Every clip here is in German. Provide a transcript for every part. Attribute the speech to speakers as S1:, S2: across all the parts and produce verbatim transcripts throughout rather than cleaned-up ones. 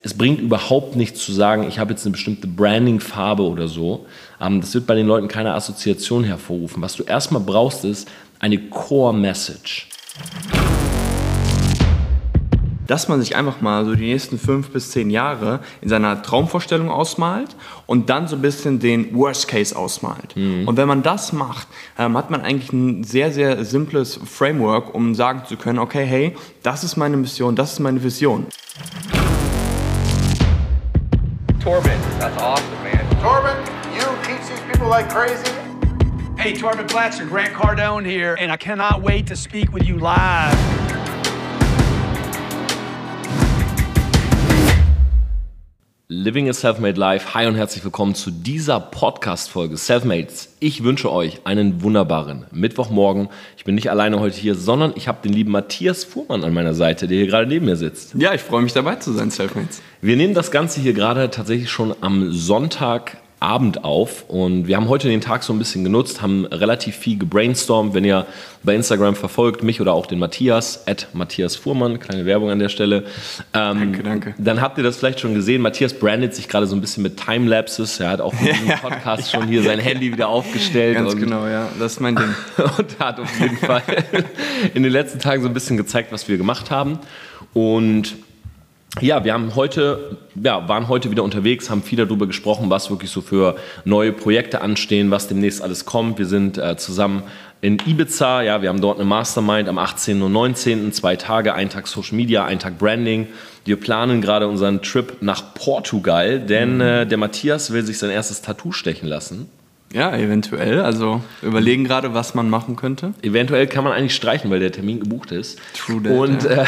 S1: Es bringt überhaupt nichts zu sagen, ich habe jetzt eine bestimmte Branding-Farbe oder so. Das wird bei den Leuten keine Assoziation hervorrufen. Was du erstmal brauchst, ist eine Core-Message.
S2: Dass man sich einfach mal so die nächsten fünf bis zehn Jahre in seiner Traumvorstellung ausmalt und dann so ein bisschen den Worst Case ausmalt. Mhm. Und wenn man das macht, ähm, hat man eigentlich ein sehr, sehr simples Framework, um sagen zu können, okay, hey, das ist meine Mission, das ist meine Vision.
S3: Torben, that's awesome, man.
S4: Torben, you teach these people like crazy.
S5: Hey, Torben Blatcher, Grant Cardone here, and I cannot wait to speak with you live.
S1: Living a Selfmade Life. Hi und herzlich willkommen zu dieser Podcast-Folge Selfmates. Ich wünsche euch einen wunderbaren Mittwochmorgen. Ich bin nicht alleine heute hier, sondern ich habe den lieben Matthias Fuhrmann an meiner Seite, der hier gerade neben mir sitzt.
S2: Ja, ich freue mich dabei zu sein, Selfmates.
S1: Wir nehmen das Ganze hier gerade tatsächlich schon am Sonntagabend auf und wir haben heute den Tag so ein bisschen genutzt, haben relativ viel gebrainstormt. Wenn ihr bei Instagram verfolgt, mich oder auch den Matthias, at Matthias Fuhrmann, kleine Werbung an der Stelle. Ähm,
S2: danke, danke.
S1: Dann habt ihr das vielleicht schon gesehen. Matthias brandet sich gerade so ein bisschen mit Timelapses. Er hat auch in diesem Podcast schon hier sein Handy wieder aufgestellt.
S2: Ganz
S1: und
S2: genau, ja. Das ist mein Ding.
S1: Und hat auf jeden Fall in den letzten Tagen so ein bisschen gezeigt, was wir gemacht haben. Und ja, wir haben heute, ja, waren heute wieder unterwegs, haben viel darüber gesprochen, was wirklich so für neue Projekte anstehen, was demnächst alles kommt. Wir sind äh, zusammen in Ibiza, ja, wir haben dort eine Mastermind am achtzehnten und neunzehnten, zwei Tage, ein Tag Social Media, ein Tag Branding. Wir planen gerade unseren Trip nach Portugal, denn mhm. äh, der Matthias will sich sein erstes Tattoo stechen lassen.
S2: Ja, eventuell. Also wir überlegen gerade, was man machen könnte.
S1: Eventuell kann man eigentlich streichen, weil der Termin gebucht ist.
S2: True that,
S1: und,
S2: ja.
S1: äh,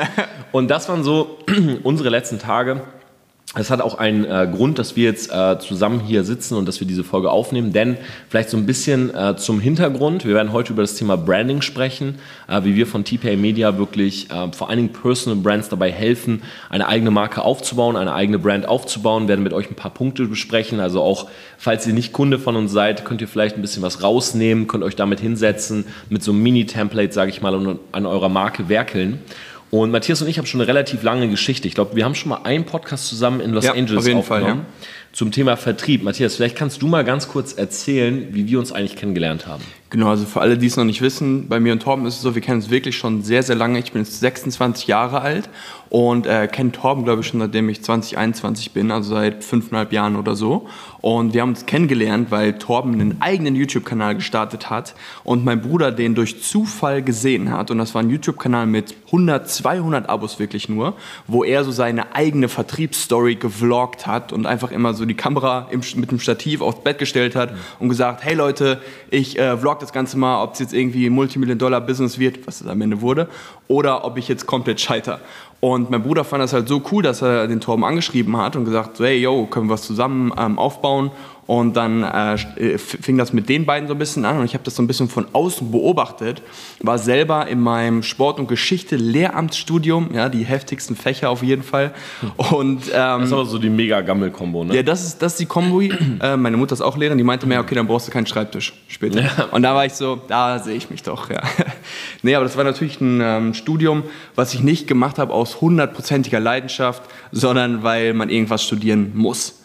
S1: und das waren so unsere letzten Tage. Es hat auch einen äh, Grund, dass wir jetzt äh, zusammen hier sitzen und dass wir diese Folge aufnehmen, denn vielleicht so ein bisschen äh, zum Hintergrund. Wir werden heute über das Thema Branding sprechen, äh, wie wir von T P A Media wirklich äh, vor allen Dingen Personal Brands dabei helfen, eine eigene Marke aufzubauen, eine eigene Brand aufzubauen. Wir werden mit euch ein paar Punkte besprechen, also auch falls ihr nicht Kunde von uns seid, könnt ihr vielleicht ein bisschen was rausnehmen, könnt euch damit hinsetzen, mit so einem Mini-Template, sage ich mal, und an eurer Marke werkeln. Und Matthias und ich haben schon eine relativ lange Geschichte. Ich glaube, wir haben schon mal einen Podcast zusammen in Los
S2: ja,
S1: Angeles
S2: auf jeden
S1: aufgenommen
S2: Fall, ja.
S1: Zum Thema Vertrieb. Matthias, vielleicht kannst du mal ganz kurz erzählen, wie wir uns eigentlich kennengelernt haben.
S2: Genau, also für alle, die es noch nicht wissen, bei mir und Torben ist es so, wir kennen uns wirklich schon sehr, sehr lange. Ich bin jetzt sechsundzwanzig Jahre alt und äh, kenne Torben, glaube ich, schon seitdem ich zwanzig, einundzwanzig bin, also seit fünfeinhalb Jahren oder so. Und wir haben uns kennengelernt, weil Torben einen eigenen YouTube-Kanal gestartet hat und mein Bruder den durch Zufall gesehen hat. Und das war ein YouTube-Kanal mit hundert, zweihundert Abos wirklich nur, wo er so seine eigene Vertriebsstory gevloggt hat und einfach immer so die Kamera im, mit dem Stativ aufs Bett gestellt hat und gesagt, hey Leute, ich äh, vlog das Ganze mal, ob es jetzt irgendwie ein Multimillion-Dollar-Business wird, was es am Ende wurde, oder ob ich jetzt komplett scheiter. Und mein Bruder fand das halt so cool, dass er den Torben angeschrieben hat und gesagt, so, hey, yo, können wir was zusammen ähm, aufbauen? Und dann äh, fing das mit den beiden so ein bisschen an und ich habe das so ein bisschen von außen beobachtet, war selber in meinem Sport- und Geschichte-Lehramtsstudium, ja, die heftigsten Fächer auf jeden Fall. Und, ähm,
S1: das ist aber so die Mega-Gammel-Kombo, ne?
S2: Ja, das ist, das ist die Kombo. äh, meine Mutter ist auch Lehrerin, die meinte mir, okay, dann brauchst du keinen Schreibtisch später. Ja. Und da war ich so, da sehe ich mich doch, ja. Nee, aber das war natürlich ein ähm, Studium, was ich nicht gemacht habe aus hundertprozentiger Leidenschaft, sondern weil man irgendwas studieren muss.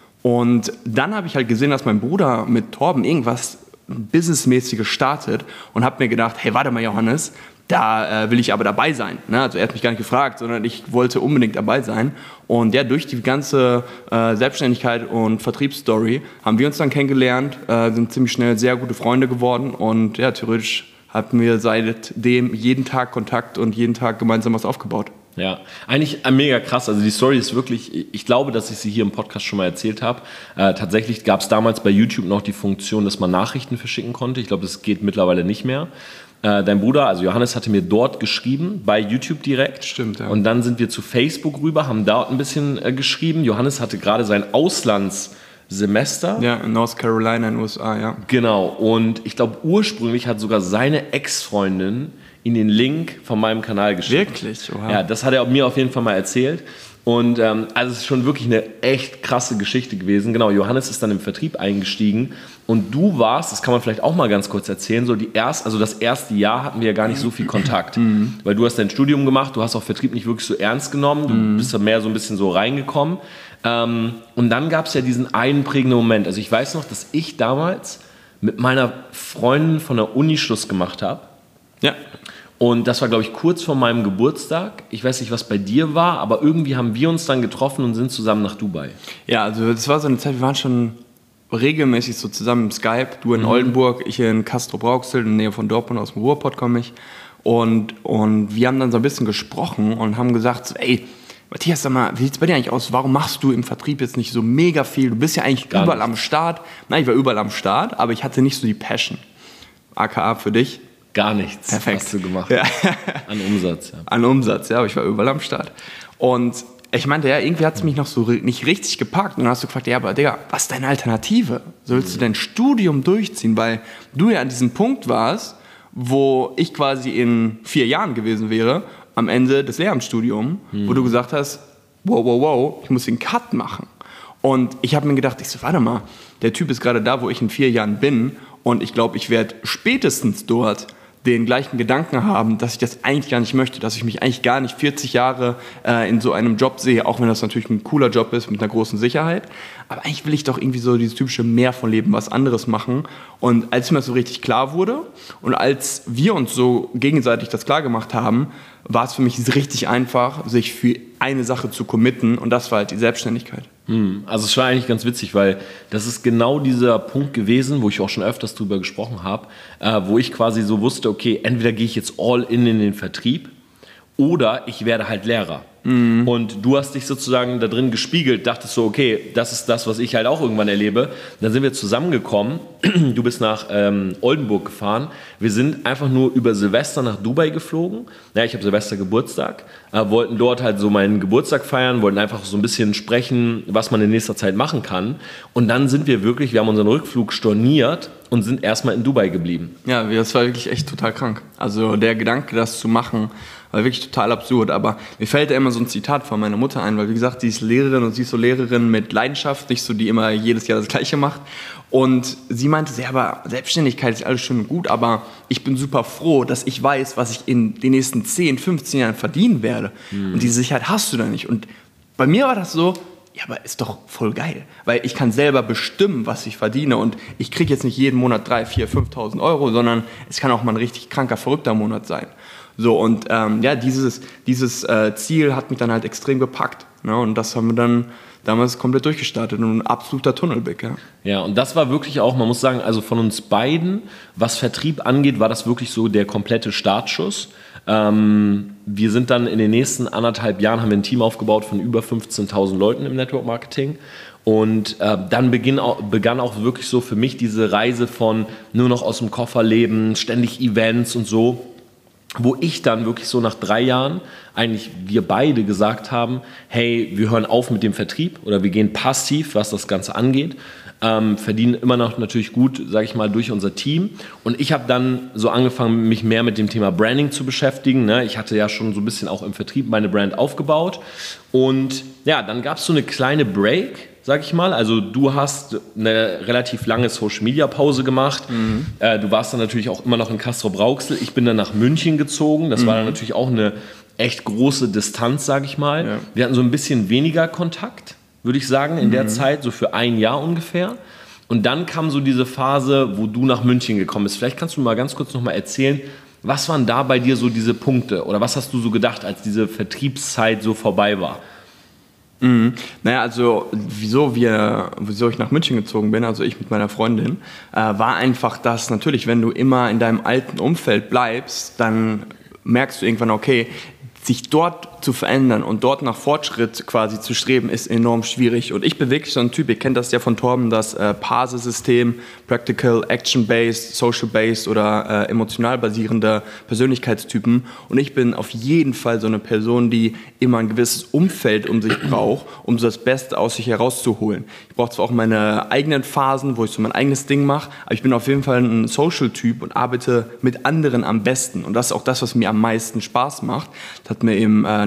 S2: Und dann habe ich halt gesehen, dass mein Bruder mit Torben irgendwas Businessmäßiges startet und habe mir gedacht, hey, warte mal Johannes, da äh, will ich aber dabei sein. Ne? Also er hat mich gar nicht gefragt, sondern ich wollte unbedingt dabei sein. Und ja, durch die ganze äh, Selbstständigkeit und Vertriebsstory haben wir uns dann kennengelernt, äh, sind ziemlich schnell sehr gute Freunde geworden und ja, theoretisch hatten wir seitdem jeden Tag Kontakt und jeden Tag gemeinsam was aufgebaut.
S1: Ja, eigentlich mega krass. Also die Story ist wirklich, ich glaube, dass ich sie hier im Podcast schon mal erzählt habe. Äh, tatsächlich gab es damals bei YouTube noch die Funktion, dass man Nachrichten verschicken konnte. Ich glaube, das geht mittlerweile nicht mehr. Äh, dein Bruder, also Johannes, hatte mir dort geschrieben, bei YouTube direkt.
S2: Stimmt, ja.
S1: Und dann sind wir zu Facebook rüber, haben dort ein bisschen äh, geschrieben. Johannes hatte gerade sein Auslandssemester.
S2: Ja, in North Carolina in den U S A, ja.
S1: Genau, und ich glaube, ursprünglich hat sogar seine Ex-Freundin in den Link von meinem Kanal geschickt.
S2: Wirklich? Oha.
S1: Ja, das hat er mir auf jeden Fall mal erzählt. Und ähm, also es ist schon wirklich eine echt krasse Geschichte gewesen. Genau, Johannes ist dann im Vertrieb eingestiegen und du warst, das kann man vielleicht auch mal ganz kurz erzählen, so die erst, also das erste Jahr hatten wir ja gar nicht so viel Kontakt, mhm. weil du hast dein Studium gemacht, du hast auch Vertrieb nicht wirklich so ernst genommen, du mhm. bist da mehr so ein bisschen so reingekommen. Ähm, und dann gab es ja diesen einen prägenden Moment. Also ich weiß noch, dass ich damals mit meiner Freundin von der Uni Schluss gemacht habe.
S2: Ja.
S1: Und das war, glaube ich, kurz vor meinem Geburtstag. Ich weiß nicht, was bei dir war, aber irgendwie haben wir uns dann getroffen und sind zusammen nach Dubai.
S2: Ja, also das war so eine Zeit, wir waren schon regelmäßig so zusammen im Skype. Du in mhm. Oldenburg, ich in Castrop-Rauxel, in der Nähe von Dortmund, aus dem Ruhrpott komme ich. Und, und wir haben dann so ein bisschen gesprochen und haben gesagt, so, ey, Matthias, sag mal, wie sieht es bei dir eigentlich aus? Warum machst du im Vertrieb jetzt nicht so mega viel? Du bist ja eigentlich Gar überall nicht. am Start. Nein, ich war überall am Start, aber ich hatte nicht so die Passion. A K A für dich.
S1: Gar nichts
S2: Perfekt.
S1: Hast du gemacht.
S2: Ja.
S1: An Umsatz, ja.
S2: An Umsatz, ja, aber ich war überall am Start. Und ich meinte, ja, irgendwie hat es mich noch so nicht richtig gepackt. Und dann hast du gefragt, ja, aber Digga, was ist deine Alternative? Sollst mhm. du dein Studium durchziehen? Weil du ja an diesem Punkt warst, wo ich quasi in vier Jahren gewesen wäre, am Ende des Lehramtsstudiums, mhm. wo du gesagt hast, wow, wow, wow, ich muss den Cut machen. Und ich habe mir gedacht, ich so, warte mal, der Typ ist gerade da, wo ich in vier Jahren bin. Und ich glaube, ich werde spätestens dort den gleichen Gedanken haben, dass ich das eigentlich gar nicht möchte, dass ich mich eigentlich gar nicht vierzig Jahre äh, in so einem Job sehe, auch wenn das natürlich ein cooler Job ist mit einer großen Sicherheit. Aber eigentlich will ich doch irgendwie so dieses typische Mehr von Leben, was anderes machen. Und als mir das so richtig klar wurde und als wir uns so gegenseitig das klar gemacht haben, war es für mich richtig einfach, sich für eine Sache zu committen und das war halt die Selbstständigkeit.
S1: Also es war eigentlich ganz witzig, weil das ist genau dieser Punkt gewesen, wo ich auch schon öfters drüber gesprochen habe, äh, wo ich quasi so wusste, okay, entweder gehe ich jetzt all in in den Vertrieb oder ich werde halt Lehrer. Mhm. Und du hast dich sozusagen da drin gespiegelt, dachtest so, okay, das ist das, was ich halt auch irgendwann erlebe. Dann sind wir zusammengekommen, du bist nach ähm, Oldenburg gefahren, wir sind einfach nur über Silvester nach Dubai geflogen. Ja, ich habe Silvester Geburtstag, äh, wollten dort halt so meinen Geburtstag feiern, wollten einfach so ein bisschen sprechen, was man in nächster Zeit machen kann. Und dann sind wir wirklich, wir haben unseren Rückflug storniert und sind erstmal in Dubai geblieben.
S2: Ja, das war wirklich echt total krank. Also der Gedanke, das zu machen, war wirklich total absurd, aber mir fällt da immer so ein Zitat von meiner Mutter ein, weil wie gesagt, sie ist Lehrerin und sie ist so Lehrerin mit Leidenschaft, nicht so, die immer jedes Jahr das Gleiche macht. Und sie meinte, ja, aber Selbstständigkeit ist alles schön und gut, aber ich bin super froh, dass ich weiß, was ich in den nächsten zehn, fünfzehn Jahren verdienen werde. Mhm. Und diese Sicherheit hast du da nicht. Und bei mir war das so, ja, aber ist doch voll geil, weil ich kann selber bestimmen, was ich verdiene und ich kriege jetzt nicht jeden Monat drei, vier, fünftausend Euro, sondern es kann auch mal ein richtig kranker, verrückter Monat sein. So, und ähm, ja, dieses, dieses äh, Ziel hat mich dann halt extrem gepackt. Ne? Und das haben wir dann damals komplett durchgestartet und ein absoluter Tunnelblick. Ja.
S1: ja, und das war wirklich auch, man muss sagen, also von uns beiden, was Vertrieb angeht, war das wirklich so der komplette Startschuss. Ähm, wir sind dann in den nächsten anderthalb Jahren, haben wir ein Team aufgebaut von über fünfzehntausend Leuten im Network Marketing. Und äh, dann beginn, begann auch wirklich so für mich diese Reise von nur noch aus dem Koffer leben, ständig Events und so. Wo ich dann wirklich so nach drei Jahren eigentlich wir beide gesagt haben, hey, wir hören auf mit dem Vertrieb oder wir gehen passiv, was das Ganze angeht, ähm, verdienen immer noch natürlich gut, sage ich mal, durch unser Team. Und ich habe dann so angefangen, mich mehr mit dem Thema Branding zu beschäftigen. Ne? Ich hatte ja schon so ein bisschen auch im Vertrieb meine Brand aufgebaut. Und ja, dann gab es so eine kleine Break, sag ich mal. Also du hast eine relativ lange Social-Media-Pause gemacht. Mhm. Äh, du warst dann natürlich auch immer noch in Castrop-Rauxel. Ich bin dann nach München gezogen. Das mhm. war dann natürlich auch eine echt große Distanz, sag ich mal. Ja. Wir hatten so ein bisschen weniger Kontakt, würde ich sagen, in mhm. der Zeit, so für ein Jahr ungefähr. Und dann kam so diese Phase, wo du nach München gekommen bist. Vielleicht kannst du mal ganz kurz noch mal erzählen, was waren da bei dir so diese Punkte? Oder was hast du so gedacht, als diese Vertriebszeit so vorbei war?
S2: Mhm. Naja, also wieso, wir, wieso ich nach München gezogen bin, also ich mit meiner Freundin, äh, war einfach das, natürlich, wenn du immer in deinem alten Umfeld bleibst, dann merkst du irgendwann, okay, sich dort zu verändern und dort nach Fortschritt quasi zu streben, ist enorm schwierig. Und ich bin wirklich so ein Typ, ihr kennt das ja von Torben, das äh, PASE-System, Practical, Action-Based, Social-Based oder äh, emotional basierende Persönlichkeitstypen. Und ich bin auf jeden Fall so eine Person, die immer ein gewisses Umfeld um sich braucht, um so das Beste aus sich herauszuholen. Ich brauche zwar auch meine eigenen Phasen, wo ich so mein eigenes Ding mache, aber ich bin auf jeden Fall ein Social-Typ und arbeite mit anderen am besten. Und das ist auch das, was mir am meisten Spaß macht. Das hat mir im äh,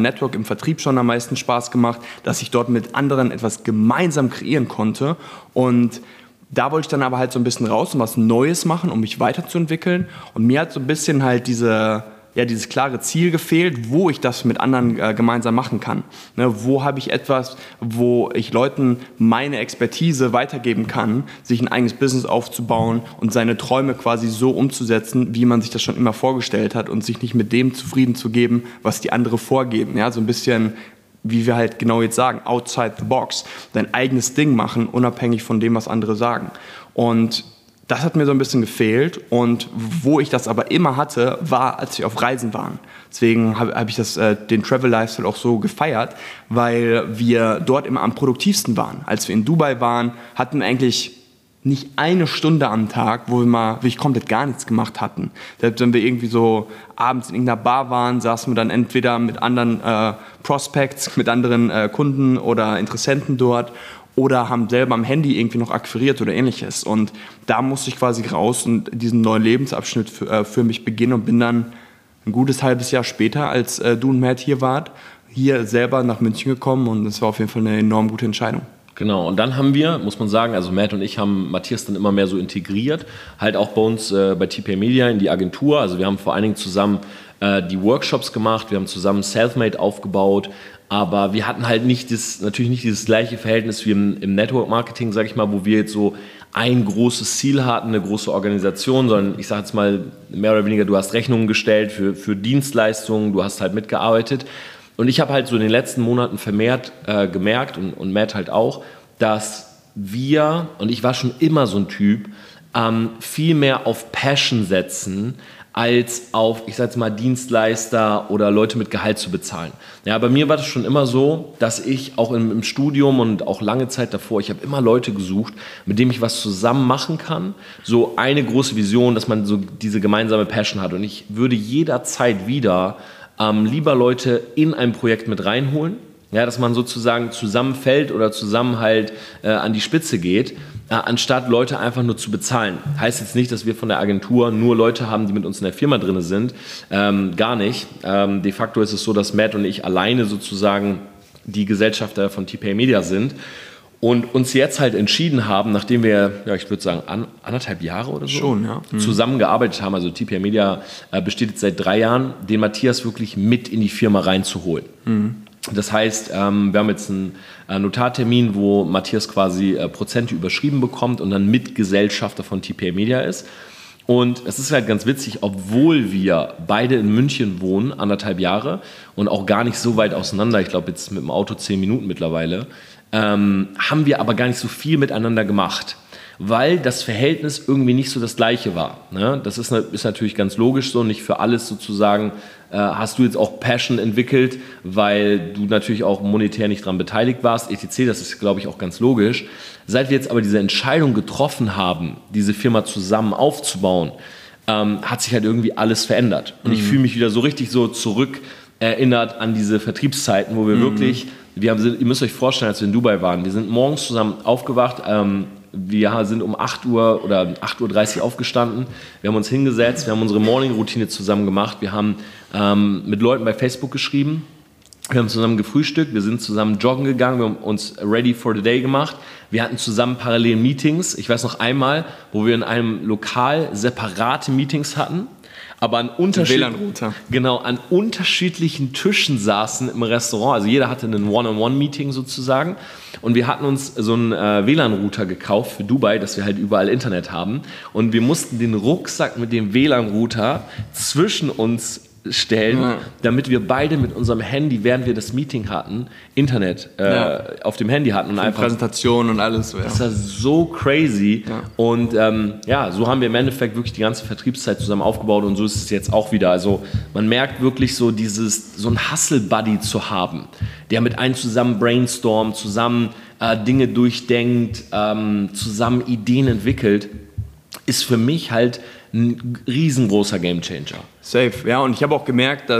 S2: Network im Vertrieb schon am meisten Spaß gemacht, dass ich dort mit anderen etwas gemeinsam kreieren konnte. Und da wollte ich dann aber halt so ein bisschen raus und was Neues machen, um mich weiterzuentwickeln. Und mir hat so ein bisschen halt diese, ja, dieses klare Ziel gefehlt, wo ich das mit anderen äh, gemeinsam machen kann. Ne, wo habe ich etwas, wo ich Leuten meine Expertise weitergeben kann, sich ein eigenes Business aufzubauen und seine Träume quasi so umzusetzen, wie man sich das schon immer vorgestellt hat und sich nicht mit dem zufrieden zu geben, was die anderen vorgeben. Ja, so ein bisschen, wie wir halt genau jetzt sagen, outside the box, dein eigenes Ding machen, unabhängig von dem, was andere sagen. Und das hat mir so ein bisschen gefehlt und wo ich das aber immer hatte, war, als wir auf Reisen waren. Deswegen habe hab ich das, äh, den Travel Lifestyle auch so gefeiert, weil wir dort immer am produktivsten waren. Als wir in Dubai waren, hatten wir eigentlich nicht eine Stunde am Tag, wo wir mal wirklich komplett gar nichts gemacht hatten. Selbst wenn wir irgendwie so abends in irgendeiner Bar waren, saßen wir dann entweder mit anderen äh, Prospects, mit anderen äh, Kunden oder Interessenten dort oder haben selber am Handy irgendwie noch akquiriert oder ähnliches. Und da musste ich quasi raus und diesen neuen Lebensabschnitt für, äh, für mich beginnen und bin dann ein gutes halbes Jahr später, als äh, du und Matt hier wart, hier selber nach München gekommen und das war auf jeden Fall eine enorm gute Entscheidung.
S1: Genau, und dann haben wir, muss man sagen, also Matt und ich haben Matthias dann immer mehr so integriert, halt auch bei uns äh, bei T P A Media in die Agentur. Also wir haben vor allen Dingen zusammen äh, die Workshops gemacht, wir haben zusammen Selfmade aufgebaut, aber wir hatten halt nicht das, natürlich nicht dieses gleiche Verhältnis wie im, im Network-Marketing, sag ich mal, wo wir jetzt so ein großes Ziel hatten, eine große Organisation, sondern ich sage jetzt mal mehr oder weniger, du hast Rechnungen gestellt für, für Dienstleistungen, du hast halt mitgearbeitet. Und ich habe halt so in den letzten Monaten vermehrt äh, gemerkt und, und Matt halt auch, dass wir, und ich war schon immer so ein Typ, ähm, viel mehr auf Passion setzen, als auf, ich sag jetzt mal, Dienstleister oder Leute mit Gehalt zu bezahlen. Ja, bei mir war das schon immer so, dass ich auch im, im Studium und auch lange Zeit davor, ich habe immer Leute gesucht, mit denen ich was zusammen machen kann. So eine große Vision, dass man so diese gemeinsame Passion hat. Und ich würde jederzeit wieder ähm, lieber Leute in ein Projekt mit reinholen, ja, dass man sozusagen zusammenfällt oder zusammen halt äh, an die Spitze geht, äh, anstatt Leute einfach nur zu bezahlen. Heißt jetzt nicht, dass wir von der Agentur nur Leute haben, die mit uns in der Firma drin sind. Ähm, gar nicht. Ähm, de facto ist es so, dass Matt und ich alleine sozusagen die Gesellschafter von T P A Media sind und uns jetzt halt entschieden haben, nachdem wir, ja, ich würde sagen, an, anderthalb Jahre oder so
S2: Schon, ja. mhm.
S1: zusammengearbeitet haben, also T P A Media äh, besteht jetzt seit drei Jahren, den Matthias wirklich mit in die Firma reinzuholen. Mhm. Das heißt, ähm, wir haben jetzt einen äh, Notartermin, wo Matthias quasi äh, Prozente überschrieben bekommt und dann Mitgesellschafter von T P A Media ist. Und es ist halt ganz witzig, obwohl wir beide in München wohnen, anderthalb Jahre und auch gar nicht so weit auseinander, ich glaube jetzt mit dem Auto zehn Minuten mittlerweile, ähm, haben wir aber gar nicht so viel miteinander gemacht, weil das Verhältnis irgendwie nicht so das gleiche war. Ne? Das ist, ist natürlich ganz logisch so, nicht für alles sozusagen äh, hast du jetzt auch Passion entwickelt, weil du natürlich auch monetär nicht dran beteiligt warst, et cetera. Das ist, glaube ich, auch ganz logisch. Seit wir jetzt aber diese Entscheidung getroffen haben, diese Firma zusammen aufzubauen, ähm, hat sich halt irgendwie alles verändert. Und mhm. ich fühle mich wieder so richtig so zurück erinnert an diese Vertriebszeiten, wo wir mhm. wirklich, wir haben, ihr müsst euch vorstellen, als wir in Dubai waren, wir sind morgens zusammen aufgewacht, ähm, wir sind um acht Uhr oder acht Uhr dreißig aufgestanden, wir haben uns hingesetzt, wir haben unsere Morning-Routine zusammen gemacht, wir haben ähm, mit Leuten bei Facebook geschrieben, wir haben zusammen gefrühstückt, wir sind zusammen joggen gegangen, wir haben uns ready for the day gemacht, wir hatten zusammen parallel Meetings, ich weiß noch einmal, wo wir in einem Lokal separate Meetings hatten, aber an, unterschied- genau, an unterschiedlichen Tischen saßen im Restaurant. Also jeder hatte ein One-on-One-Meeting sozusagen. Und wir hatten uns so einen äh, W L A N-Router gekauft für Dubai, dass wir halt überall Internet haben. Und wir mussten den Rucksack mit dem W L A N-Router zwischen uns stellen, ja. damit wir beide mit unserem Handy, während wir das Meeting hatten, Internet äh, ja. auf dem Handy hatten. Und einfach
S2: Präsentation und alles. So, ja.
S1: Das war so crazy. Ja. Und ähm, ja, so haben wir im Endeffekt wirklich die ganze Vertriebszeit zusammen aufgebaut und so ist es jetzt auch wieder. Also man merkt wirklich so dieses, so ein Hustle-Buddy zu haben, der mit einem zusammen brainstormt, zusammen äh, Dinge durchdenkt, ähm, zusammen Ideen entwickelt, ist für mich halt ein riesengroßer Gamechanger.
S2: Safe, ja. Und ich habe auch gemerkt, dass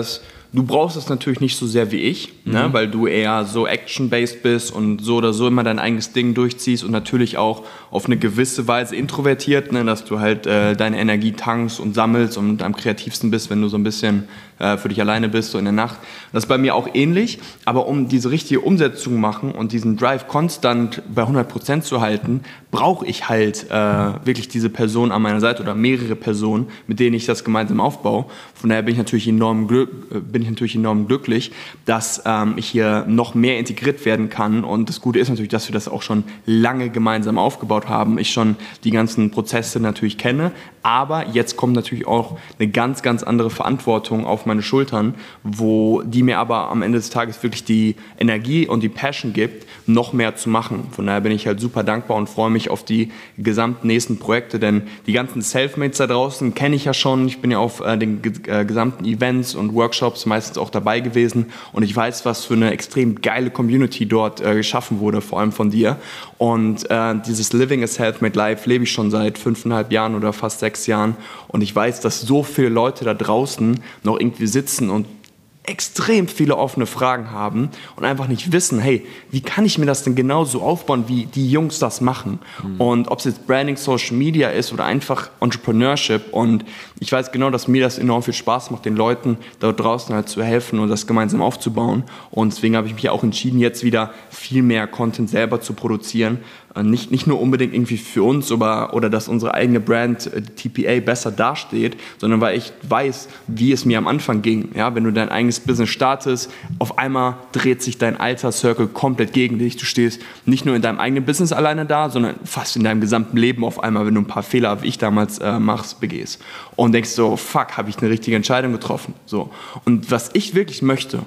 S2: du brauchst es natürlich nicht so sehr wie ich, mhm. ne, weil du eher so action-based bist und so oder so immer dein eigenes Ding durchziehst und natürlich auch auf eine gewisse Weise introvertiert, ne, dass du halt äh, deine Energie tankst und sammelst und am kreativsten bist, wenn du so ein bisschen äh, für dich alleine bist, so in der Nacht. Das ist bei mir auch ähnlich, aber um diese richtige Umsetzung zu machen und diesen Drive konstant bei hundert Prozent zu halten, brauche ich halt äh, wirklich diese Person an meiner Seite oder mehrere Personen, mit denen ich das gemeinsam aufbaue. Von daher bin ich natürlich enorm, glück, bin ich natürlich enorm glücklich, dass ähm, ich hier noch mehr integriert werden kann. Und das Gute ist natürlich, dass wir das auch schon lange gemeinsam aufgebaut haben. Ich schon die ganzen Prozesse natürlich kenne, aber jetzt kommt natürlich auch eine ganz, ganz andere Verantwortung auf meine Schultern, wo die mir aber am Ende des Tages wirklich die Energie und die Passion gibt, noch mehr zu machen. Von daher bin ich halt super dankbar und freue mich auf die gesamten nächsten Projekte, denn die ganzen Selfmates da draußen kenne ich ja schon. Ich bin ja auf äh, den äh, gesamten Events und Workshops meistens auch dabei gewesen und ich weiß, was für eine extrem geile Community dort äh, geschaffen wurde, vor allem von dir. Und äh, dieses Living a Selfmade Life lebe ich schon seit fünfeinhalb Jahren oder fast sechs Jahren und ich weiß, dass so viele Leute da draußen noch irgendwie sitzen und extrem viele offene Fragen haben und einfach nicht wissen, hey, wie kann ich mir das denn genauso aufbauen, wie die Jungs das machen? Mhm. Und ob es jetzt Branding, Social Media ist oder einfach Entrepreneurship und ich weiß genau, dass mir das enorm viel Spaß macht, den Leuten dort draußen halt zu helfen und das gemeinsam aufzubauen und deswegen habe ich mich auch entschieden, jetzt wieder viel mehr Content selber zu produzieren. Nicht, nicht nur unbedingt irgendwie für uns oder, oder dass unsere eigene Brand äh, T P A besser dasteht, sondern weil ich weiß, wie es mir am Anfang ging. Ja, wenn du dein eigenes Business startest, auf einmal dreht sich dein alter Circle komplett gegen dich. Du stehst nicht nur in deinem eigenen Business alleine da, sondern fast in deinem gesamten Leben auf einmal, wenn du ein paar Fehler, wie ich damals äh, machst, begehst. Und denkst so, fuck, habe ich eine richtige Entscheidung getroffen. So. Und was ich wirklich möchte,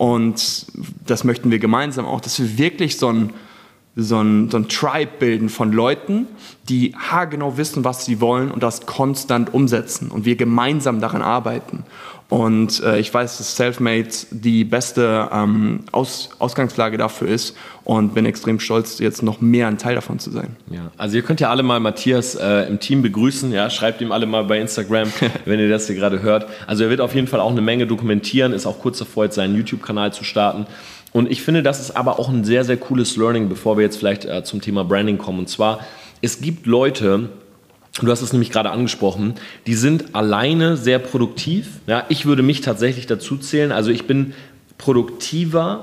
S2: und das möchten wir gemeinsam auch, dass wir wirklich so ein So ein, so ein Tribe bilden von Leuten, die haargenau wissen, was sie wollen und das konstant umsetzen und wir gemeinsam daran arbeiten. Und äh, ich weiß, dass Selfmade die beste ähm, Aus, Ausgangslage dafür ist und bin extrem stolz, jetzt noch mehr ein Teil davon zu sein.
S1: Ja, also ihr könnt ja alle mal Matthias äh, im Team begrüßen, ja, schreibt ihm alle mal bei Instagram, wenn ihr das hier gerade hört. Also er wird auf jeden Fall auch eine Menge dokumentieren, ist auch kurz davor, jetzt seinen YouTube-Kanal zu starten. Und ich finde, das ist aber auch ein sehr, sehr cooles Learning, bevor wir jetzt vielleicht äh, zum Thema Branding kommen. Und zwar, es gibt Leute, du hast es nämlich gerade angesprochen, die sind alleine sehr produktiv. Ja, ich würde mich tatsächlich dazu zählen. Also ich bin produktiver,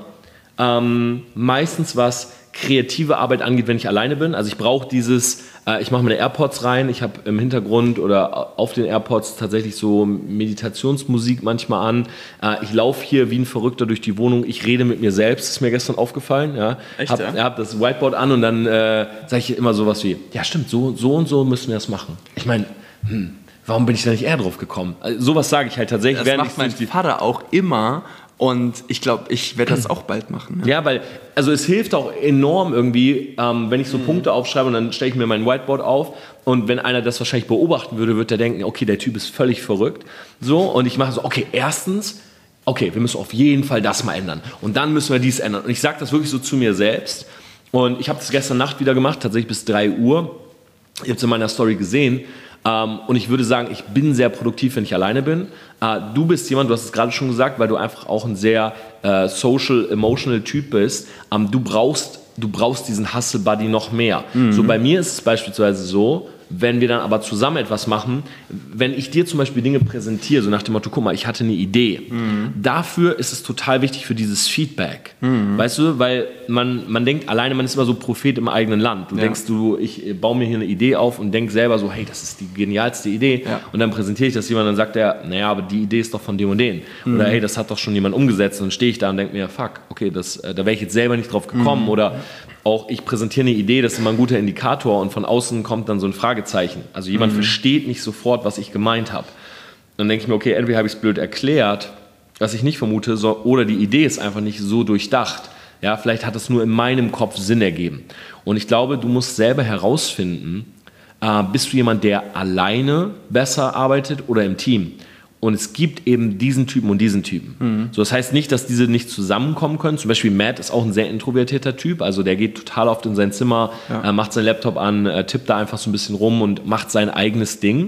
S1: ähm, meistens was kreative Arbeit angeht, wenn ich alleine bin. Also ich brauche dieses, äh, ich mache meine AirPods rein, ich habe im Hintergrund oder auf den AirPods tatsächlich so Meditationsmusik manchmal an. Äh, ich laufe hier wie ein Verrückter durch die Wohnung, ich rede mit mir selbst, ist mir gestern aufgefallen. Ja.
S2: Echt,
S1: hab,
S2: ja?
S1: hab das Whiteboard an und dann äh, sage ich immer sowas wie, ja stimmt, so, so und so müssen wir das machen. Ich meine, hm, warum bin ich da nicht eher drauf gekommen? Also, sowas sage ich halt tatsächlich.
S2: Das macht mein Vater auch immer. Und ich glaube, ich werde das auch bald machen.
S1: Ja, ja, weil, also es hilft auch enorm irgendwie, ähm, wenn ich so mhm. Punkte aufschreibe und dann stelle ich mir mein Whiteboard auf und wenn einer das wahrscheinlich beobachten würde, wird er denken, okay, der Typ ist völlig verrückt. So, und ich mache so, okay, erstens, okay, wir müssen auf jeden Fall das mal ändern und dann müssen wir dies ändern. Und ich sage das wirklich so zu mir selbst und ich habe das gestern Nacht wieder gemacht, tatsächlich bis drei Uhr. Ihr habt es in meiner Story gesehen. Um, und ich würde sagen, ich bin sehr produktiv, wenn ich alleine bin. Uh, du bist jemand, du hast es gerade schon gesagt, weil du einfach auch ein sehr uh, social, emotional Typ bist. Um, du brauchst, du brauchst diesen Hustle-Buddy noch mehr. Mhm. So bei mir ist es beispielsweise so, wenn wir dann aber zusammen etwas machen, wenn ich dir zum Beispiel Dinge präsentiere, so nach dem Motto, guck mal, ich hatte eine Idee. Mhm. Dafür ist es total wichtig für dieses Feedback. Mhm. Weißt du, weil man, man denkt alleine, man ist immer so Prophet im eigenen Land. Du ja. denkst, du, ich baue mir hier eine Idee auf und denk selber so, hey, das ist die genialste Idee. Ja. Und dann präsentiere ich das jemandem und dann sagt er, naja, aber die Idee ist doch von dem und den. Mhm. Oder hey, das hat doch schon jemand umgesetzt. Und dann stehe ich da und denke mir, fuck, okay, das, da wäre ich jetzt selber nicht drauf gekommen. Mhm. Oder auch ich präsentiere eine Idee, das ist immer ein guter Indikator und von außen kommt dann so ein Fragezeichen. Also jemand mhm. versteht nicht sofort, was ich gemeint habe. Dann denke ich mir, okay, entweder habe ich es blöd erklärt, was ich nicht vermute, so, oder die Idee ist einfach nicht so durchdacht. Ja, vielleicht hat es nur in meinem Kopf Sinn ergeben. Und ich glaube, du musst selber herausfinden, äh, bist du jemand, der alleine besser arbeitet oder im Team? Und es gibt eben diesen Typen und diesen Typen. Mhm. So, das heißt nicht, dass diese nicht zusammenkommen können. Zum Beispiel Matt ist auch ein sehr introvertierter Typ. Also der geht total oft in sein Zimmer, ja. äh, macht seinen Laptop an, äh, tippt da einfach so ein bisschen rum und macht sein eigenes Ding.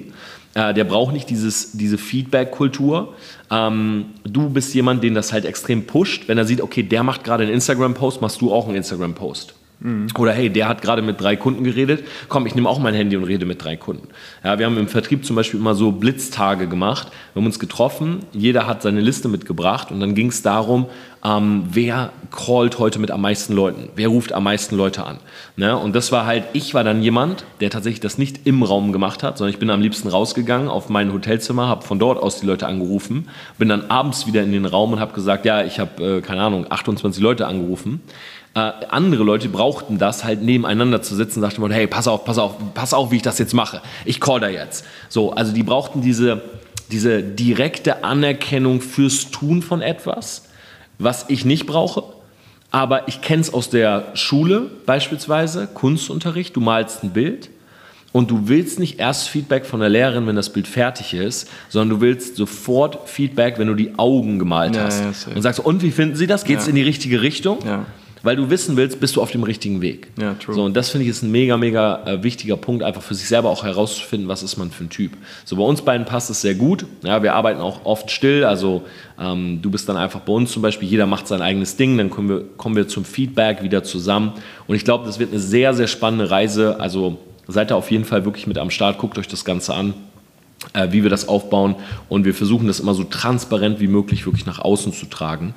S1: Äh, der braucht nicht dieses, diese Feedback-Kultur. Ähm, du bist jemand, den das halt extrem pusht, wenn er sieht, okay, der macht gerade einen Instagram-Post, machst du auch einen Instagram-Post. Mhm. Oder hey, der hat gerade mit drei Kunden geredet, komm, ich nehme auch mein Handy und rede mit drei Kunden. Ja, wir haben im Vertrieb zum Beispiel immer so Blitztage gemacht. Wir haben uns getroffen, jeder hat seine Liste mitgebracht und dann ging es darum, ähm, wer callt heute mit am meisten Leuten, wer ruft am meisten Leute an. Ne? Und das war halt, ich war dann jemand, der tatsächlich das nicht im Raum gemacht hat, sondern ich bin am liebsten rausgegangen auf mein Hotelzimmer, habe von dort aus die Leute angerufen, bin dann abends wieder in den Raum und habe gesagt, ja, ich habe, äh, keine Ahnung, achtundzwanzig Leute angerufen. Äh, andere Leute brauchten das halt nebeneinander zu sitzen und sagten mal, hey, pass auf, pass auf, pass auf, wie ich das jetzt mache. Ich call da jetzt. So, also die brauchten diese, diese direkte Anerkennung fürs Tun von etwas, was ich nicht brauche. Aber ich kenne es aus der Schule beispielsweise, Kunstunterricht, du malst ein Bild und du willst nicht erst Feedback von der Lehrerin, wenn das Bild fertig ist, sondern du willst sofort Feedback, wenn du die Augen gemalt
S2: ja,
S1: hast.
S2: Ja,
S1: und sagst, und wie finden Sie das? Geht es
S2: ja.
S1: in die richtige Richtung?
S2: Ja.
S1: Weil du wissen willst, bist du auf dem richtigen Weg.
S2: Ja, true.
S1: So, und das finde ich ist ein mega, mega äh, wichtiger Punkt, einfach für sich selber auch herauszufinden, was ist man für ein Typ. So, bei uns beiden passt es sehr gut. Ja, wir arbeiten auch oft still, also ähm, du bist dann einfach bei uns zum Beispiel, jeder macht sein eigenes Ding, dann kommen wir, kommen wir zum Feedback wieder zusammen. Und ich glaube, das wird eine sehr, sehr spannende Reise. Also seid da auf jeden Fall wirklich mit am Start, guckt euch das Ganze an, äh, wie wir das aufbauen. Und wir versuchen das immer so transparent wie möglich wirklich nach außen zu tragen.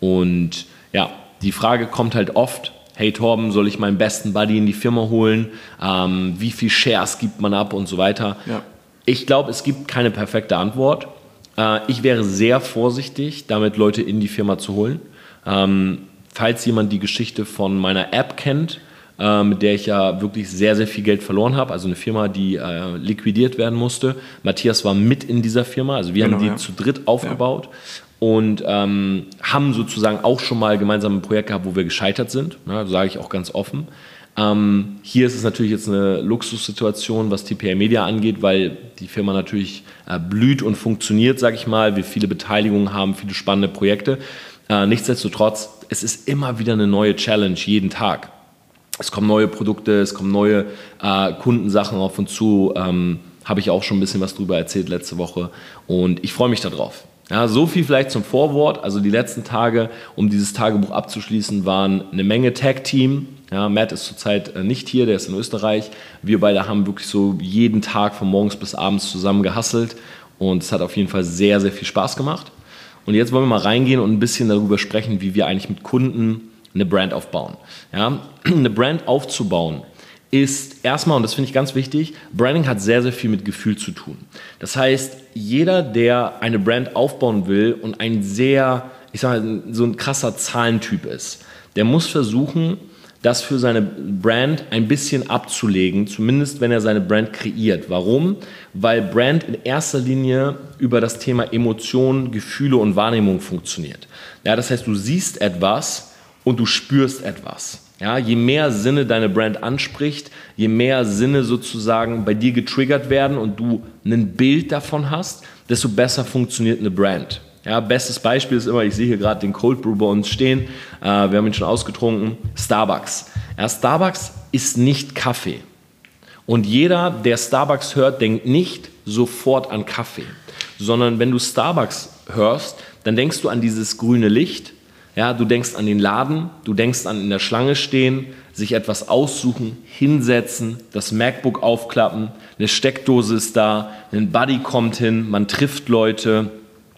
S1: Und ja, die Frage kommt halt oft, hey Torben, soll ich meinen besten Buddy in die Firma holen? Ähm, wie viel Shares gibt man ab und so weiter? Ja. Ich glaube, es gibt keine perfekte Antwort. Äh, ich wäre sehr vorsichtig, damit Leute in die Firma zu holen. Ähm, falls jemand die Geschichte von meiner App kennt, äh, mit der ich ja wirklich sehr, sehr viel Geld verloren habe, also eine Firma, die äh, liquidiert werden musste. Matthias war mit in dieser Firma, also wir genau, haben die ja. zu dritt aufgebaut. Ja. Und ähm, haben sozusagen auch schon mal gemeinsam ein Projekt gehabt, wo wir gescheitert sind. Ne, das sage ich auch ganz offen. Ähm, hier ist es natürlich jetzt eine Luxussituation, was T P A Media angeht, weil die Firma natürlich äh, blüht und funktioniert, sage ich mal. Wir viele Beteiligungen haben, viele spannende Projekte. Äh, nichtsdestotrotz, es ist immer wieder eine neue Challenge, jeden Tag. Es kommen neue Produkte, es kommen neue äh, Kundensachen auf uns zu. Ähm, habe ich auch schon ein bisschen was drüber erzählt letzte Woche. Und ich freue mich darauf. Ja, so viel vielleicht zum Vorwort. Also die letzten Tage, um dieses Tagebuch abzuschließen, waren eine Menge Tag-Team. Ja, Matt ist zurzeit nicht hier, der ist in Österreich. Wir beide haben wirklich so jeden Tag von morgens bis abends zusammen gehustelt. Und es hat auf jeden Fall sehr, sehr viel Spaß gemacht. Und jetzt wollen wir mal reingehen und ein bisschen darüber sprechen, wie wir eigentlich mit Kunden eine Brand aufbauen. Ja, eine Brand aufzubauen ist erstmal, und das finde ich ganz wichtig, Branding hat sehr, sehr viel mit Gefühl zu tun. Das heißt, jeder, der eine Brand aufbauen will und ein sehr, ich sag mal, so ein krasser Zahlentyp ist, der muss versuchen, das für seine Brand ein bisschen abzulegen, zumindest wenn er seine Brand kreiert. Warum? Weil Brand in erster Linie über das Thema Emotionen, Gefühle und Wahrnehmung funktioniert. Ja, das heißt, du siehst etwas und du spürst etwas. Ja, je mehr Sinne deine Brand anspricht, je mehr Sinne sozusagen bei dir getriggert werden und du ein Bild davon hast, desto besser funktioniert eine Brand. Ja, bestes Beispiel ist immer, ich sehe hier gerade den Cold Brew bei uns stehen, äh, wir haben ihn schon ausgetrunken, Starbucks. Ja, Starbucks ist nicht Kaffee. Und jeder, der Starbucks hört, denkt nicht sofort an Kaffee, sondern wenn du Starbucks hörst, dann denkst du an dieses grüne Licht. Ja, du denkst an den Laden, du denkst an in der Schlange stehen, sich etwas aussuchen, hinsetzen, das MacBook aufklappen, eine Steckdose ist da, ein Buddy kommt hin, man trifft Leute.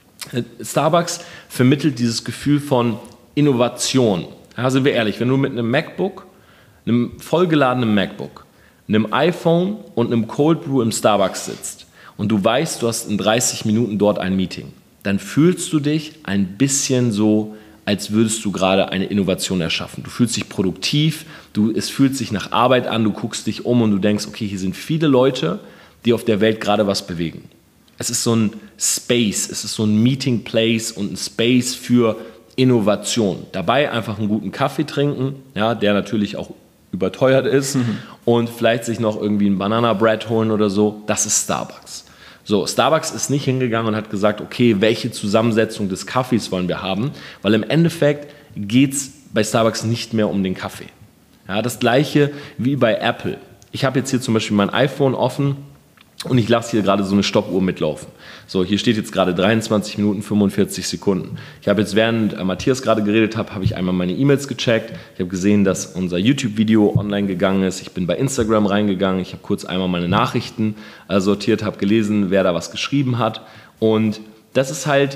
S1: Starbucks vermittelt dieses Gefühl von Innovation. Ja, sind wir ehrlich, wenn du mit einem MacBook, einem vollgeladenen MacBook, einem iPhone und einem Cold Brew im Starbucks sitzt und du weißt, du hast in dreißig Minuten dort ein Meeting, dann fühlst du dich ein bisschen so, als würdest du gerade eine Innovation erschaffen. Du fühlst dich produktiv, du, es fühlt sich nach Arbeit an, du guckst dich um und du denkst, okay, hier sind viele Leute, die auf der Welt gerade was bewegen. Es ist so ein Space, es ist so ein Meeting Place und ein Space für Innovation. Dabei einfach einen guten Kaffee trinken, ja, der natürlich auch überteuert ist mhm. und vielleicht sich noch irgendwie ein Banana Bread holen oder so. Das ist Starbucks. So, Starbucks ist nicht hingegangen und hat gesagt, okay, welche Zusammensetzung des Kaffees wollen wir haben, weil im Endeffekt geht es bei Starbucks nicht mehr um den Kaffee. Ja, das gleiche wie bei Apple. Ich habe jetzt hier zum Beispiel mein iPhone offen Und ich lasse hier gerade so eine Stoppuhr mitlaufen. So, hier steht jetzt gerade dreiundzwanzig Minuten fünfundvierzig Sekunden. Ich habe jetzt, während äh, Matthias gerade geredet hat, habe ich einmal meine E-Mails gecheckt. Ich habe gesehen, dass unser YouTube-Video online gegangen ist. Ich bin bei Instagram reingegangen. Ich habe kurz einmal meine Nachrichten äh, sortiert, habe gelesen, wer da was geschrieben hat. Und das ist halt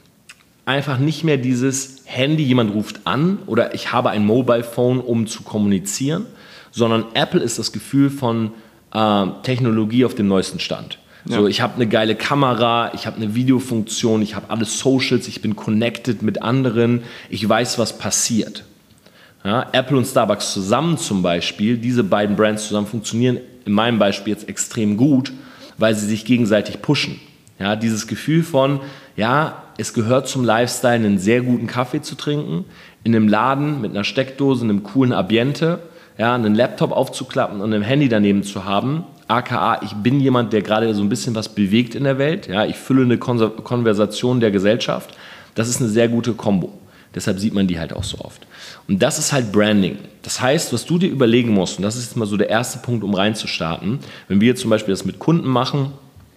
S1: einfach nicht mehr dieses Handy, jemand ruft an oder ich habe ein Mobile Phone, um zu kommunizieren, sondern Apple ist das Gefühl von äh, Technologie auf dem neuesten Stand. Ja. So, ich habe eine geile Kamera, ich habe eine Videofunktion, ich habe alle Socials, ich bin connected mit anderen, ich weiß, was passiert. Ja, Apple und Starbucks zusammen zum Beispiel, diese beiden Brands zusammen funktionieren in meinem Beispiel jetzt extrem gut, weil sie sich gegenseitig pushen. Ja, dieses Gefühl von, ja, es gehört zum Lifestyle, einen sehr guten Kaffee zu trinken, in einem Laden mit einer Steckdose, einem coolen Ambiente, ja, einen Laptop aufzuklappen und ein Handy daneben zu haben, aka ich bin jemand, der gerade so ein bisschen was bewegt in der Welt, ja, ich fülle eine Kon- Konversation der Gesellschaft, das ist eine sehr gute Kombo. Deshalb sieht man die halt auch so oft. Und das ist halt Branding. Das heißt, was du dir überlegen musst, und das ist jetzt mal so der erste Punkt, um reinzustarten, wenn wir jetzt zum Beispiel das mit Kunden machen,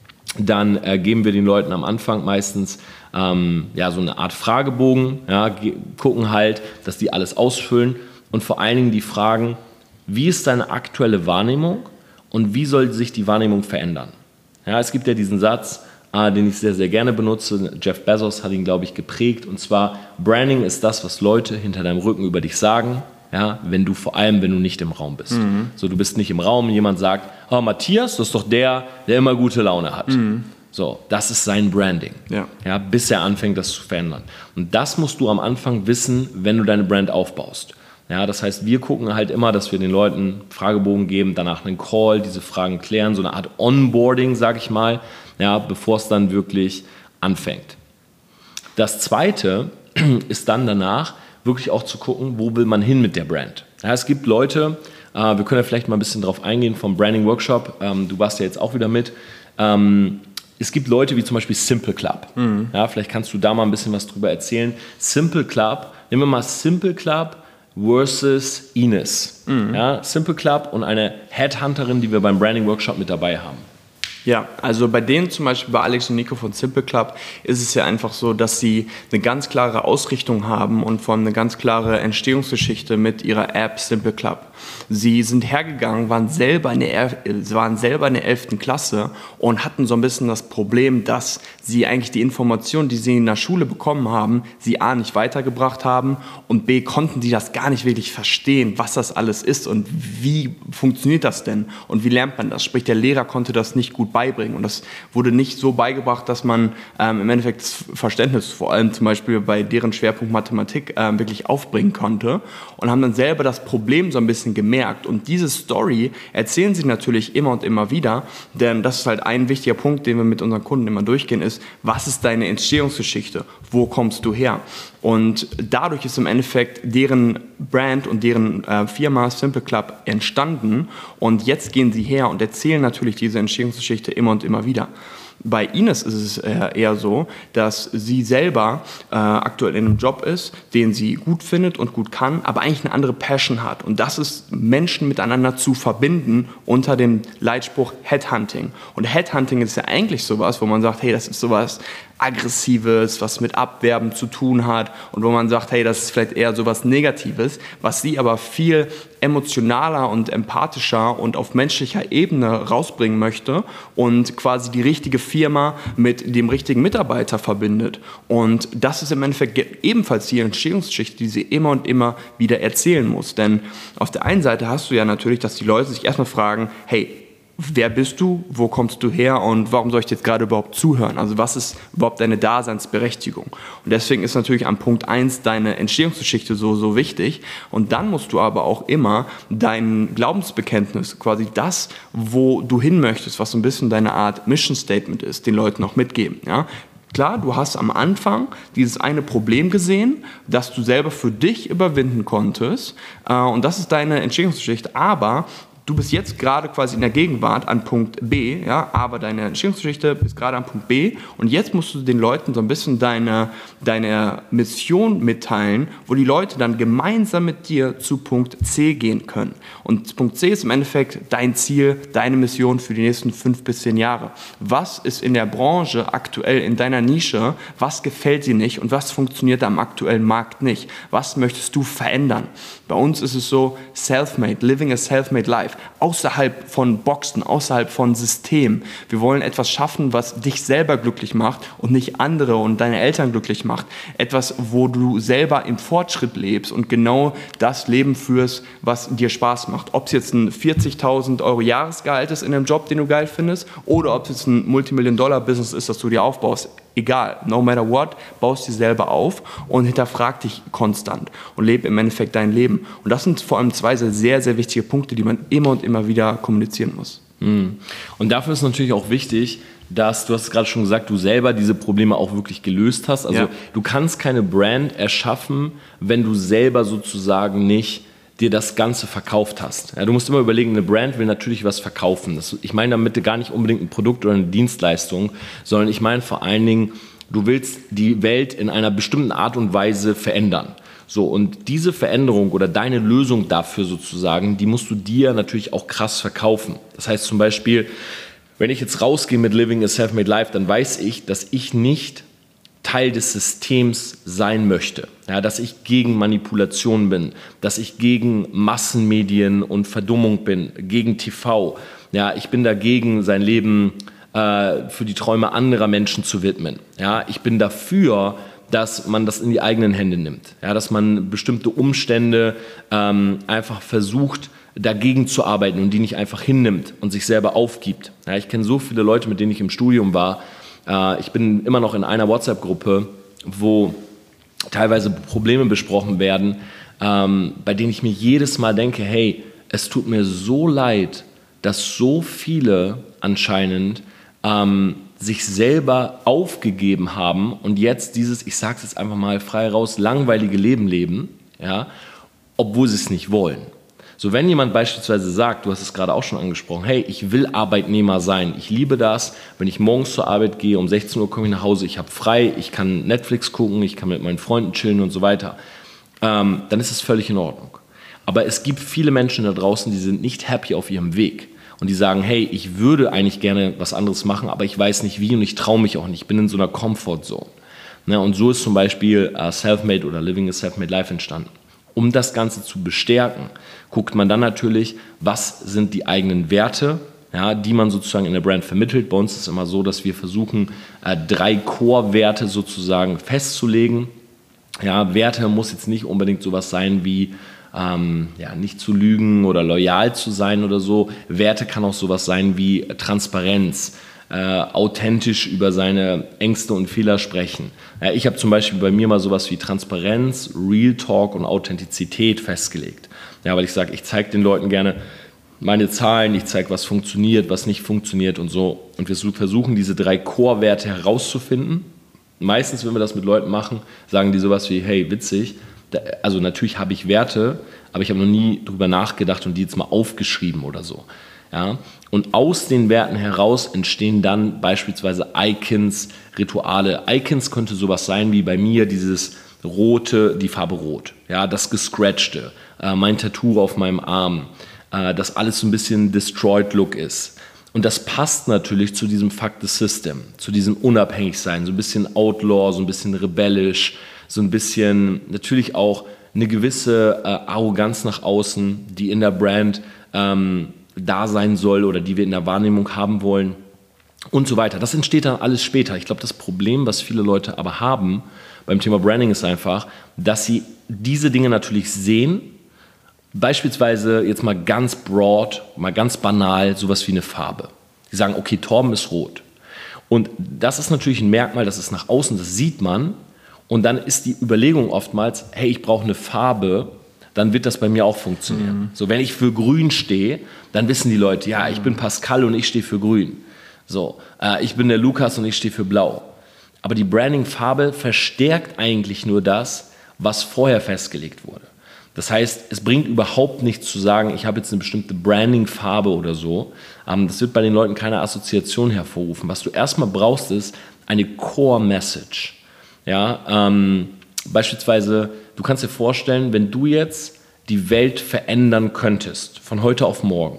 S1: dann äh, geben wir den Leuten am Anfang meistens ähm, ja, so eine Art Fragebogen, ja, ge- gucken halt, dass die alles ausfüllen und vor allen Dingen die fragen, wie ist deine aktuelle Wahrnehmung und wie soll sich die Wahrnehmung verändern? Ja, es gibt ja diesen Satz, äh, den ich sehr, sehr gerne benutze, Jeff Bezos hat ihn, glaube ich, geprägt, und zwar, Branding ist das, was Leute hinter deinem Rücken über dich sagen, ja, wenn du vor allem, wenn du nicht im Raum bist. Mhm. So, du bist nicht im Raum, jemand sagt, oh, Matthias, das ist doch der, der immer gute Laune hat. Mhm. So, das ist sein Branding,
S2: ja.
S1: Ja, bis er anfängt, das zu verändern. Und das musst du am Anfang wissen, wenn du deine Brand aufbaust. Ja, das heißt, wir gucken halt immer, dass wir den Leuten Fragebogen geben, danach einen Call, diese Fragen klären, so eine Art Onboarding, sag ich mal, ja, bevor es dann wirklich anfängt. Das Zweite ist dann danach, wirklich auch zu gucken, wo will man hin mit der Brand. Ja, es gibt Leute, äh, wir können ja vielleicht mal ein bisschen drauf eingehen vom Branding Workshop, ähm, du warst ja jetzt auch wieder mit, ähm, es gibt Leute wie zum Beispiel Simple Club. Mhm. Ja, vielleicht kannst du da mal ein bisschen was drüber erzählen. Simple Club, nehmen wir mal Simple Club versus Ines. Mhm. Ja, Simple Club und eine Headhunterin, die wir beim Branding Workshop mit dabei haben.
S2: Ja, also bei denen zum Beispiel, bei Alex und Nico von Simple Club, ist es ja einfach so, dass sie eine ganz klare Ausrichtung haben und von eine ganz klare Entstehungsgeschichte mit ihrer App Simple Club. Sie sind hergegangen, waren selber in der, waren selber in der elften Klasse und hatten so ein bisschen das Problem, dass sie eigentlich die Informationen, die sie in der Schule bekommen haben, sie A, nicht weitergebracht haben und B, konnten die das gar nicht wirklich verstehen, was das alles ist und wie funktioniert das denn und wie lernt man das. Sprich, der Lehrer konnte das nicht gut beibringen und das wurde nicht so beigebracht, dass man ähm, im Endeffekt das Verständnis, vor allem zum Beispiel bei deren Schwerpunkt Mathematik, ähm, wirklich aufbringen konnte und haben dann selber das Problem so ein bisschen gemerkt. Und diese Story erzählen sie natürlich immer und immer wieder, denn das ist halt ein wichtiger Punkt, den wir mit unseren Kunden immer durchgehen, ist, was ist deine Entstehungsgeschichte? Wo kommst du her? Und dadurch ist im Endeffekt deren Brand und deren äh, Firma Simple Club entstanden und jetzt gehen sie her und erzählen natürlich diese Entstehungsgeschichte immer und immer wieder. Bei Ines ist es eher so, dass sie selber äh, aktuell in einem Job ist, den sie gut findet und gut kann, aber eigentlich eine andere Passion hat. Und das ist, Menschen miteinander zu verbinden unter dem Leitspruch Headhunting. Und Headhunting ist ja eigentlich sowas, wo man sagt, hey, das ist sowas Aggressives, was mit Abwerben zu tun hat und wo man sagt, hey, das ist vielleicht eher sowas Negatives, was sie aber viel emotionaler und empathischer und auf menschlicher Ebene rausbringen möchte und quasi die richtige Firma mit dem richtigen Mitarbeiter verbindet. Und das ist im Endeffekt ebenfalls die Entstehungsgeschichte, die sie immer und immer wieder erzählen muss. Denn auf der einen Seite hast du ja natürlich, dass die Leute sich erstmal fragen, hey, wer bist du, wo kommst du her und warum soll ich dir jetzt gerade überhaupt zuhören? Also was ist überhaupt deine Daseinsberechtigung? Und deswegen ist natürlich an Punkt eins deine Entstehungsgeschichte so, so wichtig. Und dann musst du aber auch immer dein Glaubensbekenntnis, quasi das, wo du hin möchtest, was so ein bisschen deine Art Mission Statement ist, den Leuten auch mitgeben. Ja? Klar, du hast am Anfang dieses eine Problem gesehen, das du selber für dich überwinden konntest. Und das ist deine Entstehungsgeschichte. Aber Du bist jetzt gerade quasi in der Gegenwart an Punkt B, ja, aber deine Entstehungsgeschichte ist gerade an Punkt B und jetzt musst du den Leuten so ein bisschen deine, deine Mission mitteilen, wo die Leute dann gemeinsam mit dir zu Punkt C gehen können. Und Punkt C ist im Endeffekt dein Ziel, deine Mission für die nächsten fünf bis zehn Jahre. Was ist in der Branche aktuell, in deiner Nische, was gefällt dir nicht und was funktioniert am aktuellen Markt nicht? Was möchtest du verändern? Bei uns ist es so, self-made, living a self-made life. Außerhalb von Boxen, außerhalb von Systemen. Wir wollen etwas schaffen, was dich selber glücklich macht und nicht andere und deine Eltern glücklich macht. Etwas, wo du selber im Fortschritt lebst und genau das Leben führst, was dir Spaß macht. Ob es jetzt ein vierzigtausend Euro Jahresgehalt ist in einem Job, den du geil findest, oder ob es jetzt ein Multimillion-Dollar-Business ist, das du dir aufbaust. Egal, no matter what, baust dir selber auf und hinterfrag dich konstant und lebe im Endeffekt dein Leben. Und das sind vor allem zwei sehr, sehr wichtige Punkte, die man immer und immer wieder kommunizieren muss.
S1: Und dafür ist natürlich auch wichtig, dass, du hast es gerade schon gesagt, du selber diese Probleme auch wirklich gelöst hast. Also
S2: ja.
S1: Du kannst keine Brand erschaffen, wenn du selber sozusagen nicht dir das Ganze verkauft hast. Ja, du musst immer überlegen, eine Brand will natürlich was verkaufen. Das, ich meine damit gar nicht unbedingt ein Produkt oder eine Dienstleistung, sondern ich meine vor allen Dingen, du willst die Welt in einer bestimmten Art und Weise verändern. So, und diese Veränderung oder deine Lösung dafür sozusagen, die musst du dir natürlich auch krass verkaufen. Das heißt zum Beispiel, wenn ich jetzt rausgehe mit Living a Self-Made Life, dann weiß ich, dass ich nicht Teil des Systems sein möchte, ja, dass ich gegen Manipulation bin, dass ich gegen Massenmedien und Verdummung bin, gegen T V. Ja, ich bin dagegen, sein Leben äh, für die Träume anderer Menschen zu widmen. Ja, ich bin dafür, dass man das in die eigenen Hände nimmt, ja, dass man bestimmte Umstände ähm, einfach versucht, dagegen zu arbeiten und die nicht einfach hinnimmt und sich selber aufgibt. Ja, ich kenne so viele Leute, mit denen ich im Studium war. Ich bin immer noch in einer WhatsApp-Gruppe, wo teilweise Probleme besprochen werden, ähm, bei denen ich mir jedes Mal denke, hey, es tut mir so leid, dass so viele anscheinend ähm, sich selber aufgegeben haben und jetzt dieses, ich sage es jetzt einfach mal frei raus, langweilige Leben leben, ja, obwohl sie es nicht wollen. So, wenn jemand beispielsweise sagt, du hast es gerade auch schon angesprochen, hey, ich will Arbeitnehmer sein, ich liebe das, wenn ich morgens zur Arbeit gehe, um sechzehn Uhr komme ich nach Hause, ich habe frei, ich kann Netflix gucken, ich kann mit meinen Freunden chillen und so weiter, ähm, dann ist es völlig in Ordnung. Aber es gibt viele Menschen da draußen, die sind nicht happy auf ihrem Weg und die sagen, hey, ich würde eigentlich gerne was anderes machen, aber ich weiß nicht wie und ich traue mich auch nicht, ich bin in so einer Comfort-Zone. Ne, und so ist zum Beispiel uh, Self-Made oder Living a Self-Made Life entstanden. Um das Ganze zu bestärken, guckt man dann natürlich, was sind die eigenen Werte, ja, die man sozusagen in der Brand vermittelt. Bei uns ist es immer so, dass wir versuchen, äh, drei Core-Werte sozusagen festzulegen. Ja, Werte muss jetzt nicht unbedingt sowas sein wie ähm, ja, nicht zu lügen oder loyal zu sein oder so. Werte kann auch sowas sein wie Transparenz, äh, authentisch über seine Ängste und Fehler sprechen. Ja, ich habe zum Beispiel bei mir mal sowas wie Transparenz, Real Talk und Authentizität festgelegt. Ja, weil ich sage, ich zeige den Leuten gerne meine Zahlen, ich zeige, was funktioniert, was nicht funktioniert und so. Und wir versuchen, diese drei Core-Werte herauszufinden. Meistens, wenn wir das mit Leuten machen, sagen die sowas wie, hey, witzig, also natürlich habe ich Werte, aber ich habe noch nie drüber nachgedacht und die jetzt mal aufgeschrieben oder so. Ja? Und aus den Werten heraus entstehen dann beispielsweise Icons, Rituale. Icons könnte sowas sein wie bei mir dieses rote, die Farbe rot, ja, das gescratchte, äh, mein Tattoo auf meinem Arm, äh, dass alles so ein bisschen destroyed Look ist. Und das passt natürlich zu diesem Fuck the System, zu diesem Unabhängigsein, so ein bisschen Outlaw, so ein bisschen rebellisch, so ein bisschen natürlich auch eine gewisse äh, Arroganz nach außen, die in der Brand ähm, da sein soll oder die wir in der Wahrnehmung haben wollen und so weiter. Das entsteht dann alles später. Ich glaube, das Problem, was viele Leute aber haben beim Thema Branding, ist einfach, dass sie diese Dinge natürlich sehen. Beispielsweise jetzt mal ganz broad, mal ganz banal, sowas wie eine Farbe. Sie sagen, okay, Torben ist rot. Und das ist natürlich ein Merkmal, das ist nach außen, das sieht man. Und dann ist die Überlegung oftmals, hey, ich brauche eine Farbe, dann wird das bei mir auch funktionieren. Mhm. So, wenn ich für grün stehe, dann wissen die Leute, ja, ich bin Pascal und ich stehe für grün. So, äh, ich bin der Lukas und ich stehe für blau. Aber die Branding-Farbe verstärkt eigentlich nur das, was vorher festgelegt wurde. Das heißt, es bringt überhaupt nichts zu sagen, ich habe jetzt eine bestimmte Branding-Farbe oder so. Ähm, das wird bei den Leuten keine Assoziation hervorrufen. Was du erstmal brauchst, ist eine Core-Message. Ja, ähm, beispielsweise, du kannst dir vorstellen, wenn du jetzt die Welt verändern könntest, von heute auf morgen,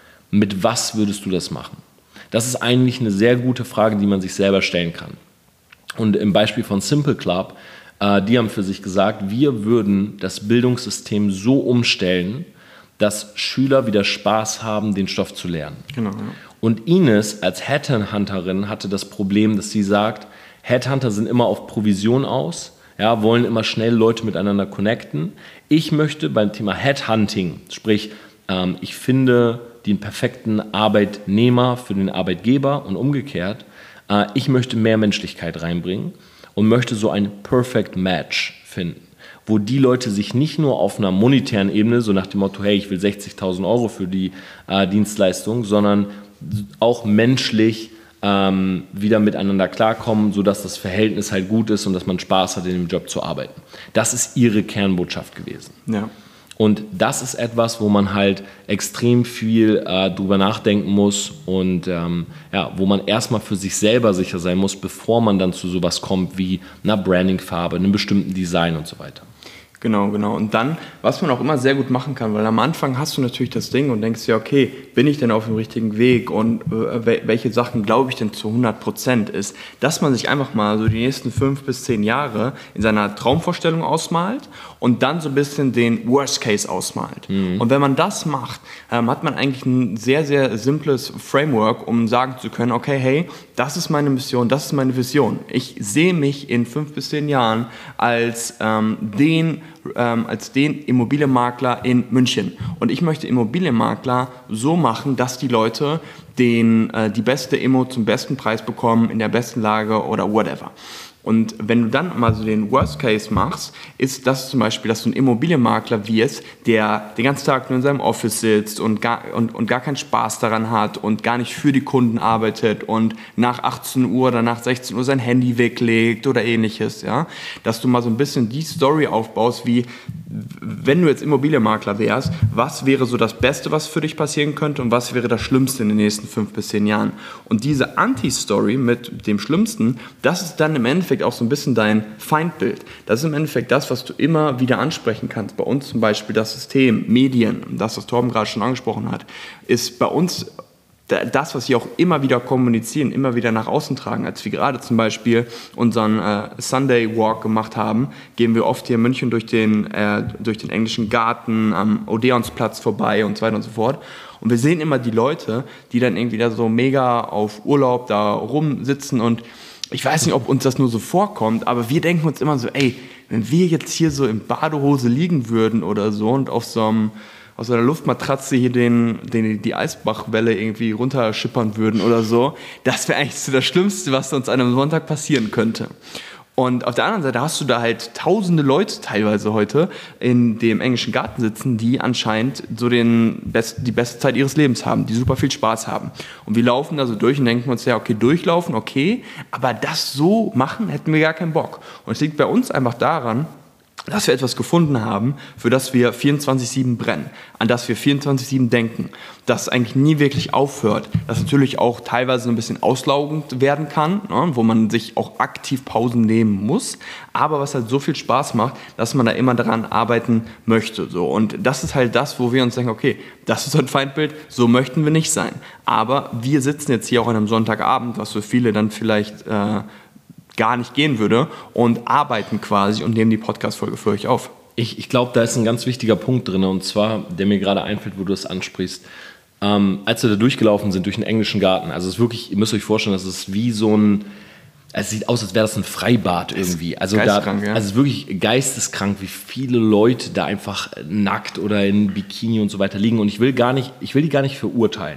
S1: mit was würdest du das machen? Das ist eigentlich eine sehr gute Frage, die man sich selber stellen kann. Und im Beispiel von Simple Club, äh, die haben für sich gesagt, wir würden das Bildungssystem so umstellen, dass Schüler wieder Spaß haben, den Stoff zu lernen.
S2: Genau, ja.
S1: Und Ines als Headhunterin hatte das Problem, dass sie sagt, Headhunter sind immer auf Provision aus, ja, wollen immer schnell Leute miteinander connecten. Ich möchte beim Thema Headhunting, sprich, ähm, ich finde den perfekten Arbeitnehmer für den Arbeitgeber und umgekehrt, äh, ich möchte mehr Menschlichkeit reinbringen und möchte so ein Perfect Match finden, wo die Leute sich nicht nur auf einer monetären Ebene, so nach dem Motto, hey, ich will sechzigtausend Euro für die äh, Dienstleistung, sondern auch menschlich ähm, wieder miteinander klarkommen, sodass das Verhältnis halt gut ist und dass man Spaß hat, in dem Job zu arbeiten. Das ist ihre Kernbotschaft gewesen.
S2: Ja.
S1: Und das ist etwas, wo man halt extrem viel äh, drüber nachdenken muss und ähm, ja, wo man erstmal für sich selber sicher sein muss, bevor man dann zu sowas kommt wie einer Brandingfarbe, einem bestimmten Design und so weiter.
S2: Genau, genau. Und dann, was man auch immer sehr gut machen kann, weil am Anfang hast du natürlich das Ding und denkst ja, okay, bin ich denn auf dem richtigen Weg und äh, welche Sachen glaube ich denn zu hundert Prozent ist, dass man sich einfach mal so die nächsten fünf bis zehn Jahre in seiner Traumvorstellung ausmalt und dann so ein bisschen den Worst Case ausmalt. Mhm. Und wenn man das macht, ähm, hat man eigentlich ein sehr, sehr simples Framework, um sagen zu können, okay, hey, das ist meine Mission, das ist meine Vision. Ich sehe mich in fünf bis zehn Jahren als ähm, den Ähm, als den Immobilienmakler in München. Und ich möchte Immobilienmakler so machen, dass die Leute den, äh, die beste Immo zum besten Preis bekommen, in der besten Lage oder whatever. Und wenn du dann mal so den Worst Case machst, ist das zum Beispiel, dass du ein Immobilienmakler wirst, der den ganzen Tag nur in seinem Office sitzt und gar, und, und gar keinen Spaß daran hat und gar nicht für die Kunden arbeitet und nach achtzehn Uhr oder nach sechzehn Uhr sein Handy weglegt oder ähnliches. Ja? Dass du mal so ein bisschen die Story aufbaust, wie wenn du jetzt Immobilienmakler wärst, was wäre so das Beste, was für dich passieren könnte und was wäre das Schlimmste in den nächsten fünf bis zehn Jahren. Und diese Anti-Story mit dem Schlimmsten, das ist dann im Endeffekt auch so ein bisschen dein Feindbild. Das ist im Endeffekt das, was du immer wieder ansprechen kannst. Bei uns zum Beispiel das System, Medien, das, was Torben gerade schon angesprochen hat, ist bei uns das, was wir auch immer wieder kommunizieren, immer wieder nach außen tragen. Als wir gerade zum Beispiel unseren äh, Sunday Walk gemacht haben, gehen wir oft hier in München durch den, äh, durch den englischen Garten am Odeonsplatz vorbei und so weiter und so fort. Und wir sehen immer die Leute, die dann irgendwie da so mega auf Urlaub da rumsitzen und ich weiß nicht, ob uns das nur so vorkommt, aber wir denken uns immer so, ey, wenn wir jetzt hier so in Badehose liegen würden oder so und auf so einem aus einer Luftmatratze hier den, den, die Eisbachwelle irgendwie runterschippern würden oder so, das wäre eigentlich so das Schlimmste, was uns an einem Sonntag passieren könnte. Und auf der anderen Seite hast du da halt tausende Leute teilweise heute in dem englischen Garten sitzen, die anscheinend so den best, die beste Zeit ihres Lebens haben, die super viel Spaß haben. Und wir laufen da so durch und denken uns, ja, okay, durchlaufen, okay, aber das so machen, hätten wir gar keinen Bock. Und es liegt bei uns einfach daran, dass wir etwas gefunden haben, für das wir vierundzwanzig sieben brennen, an das wir vierundzwanzig sieben denken, das eigentlich nie wirklich aufhört, das natürlich auch teilweise ein bisschen auslaugend werden kann, ne, wo man sich auch aktiv Pausen nehmen muss, aber was halt so viel Spaß macht, dass man da immer daran arbeiten möchte. So. Und das ist halt das, wo wir uns denken, okay, das ist ein Feindbild, so möchten wir nicht sein. Aber wir sitzen jetzt hier auch an einem Sonntagabend, was für viele dann vielleicht äh, gar nicht gehen würde und arbeiten quasi und nehmen die Podcast-Folge für euch auf.
S1: Ich, ich glaube, da ist ein ganz wichtiger Punkt drin und zwar, der mir gerade einfällt, wo du es ansprichst. Ähm, als wir da durchgelaufen sind durch den englischen Garten, also es ist wirklich, ihr müsst euch vorstellen, das ist wie so ein, es sieht aus, als wäre das ein Freibad irgendwie. Also, da, ja. also es ist wirklich geisteskrank, wie viele Leute da einfach nackt oder in Bikini und so weiter liegen und ich will gar nicht, ich will die gar nicht verurteilen.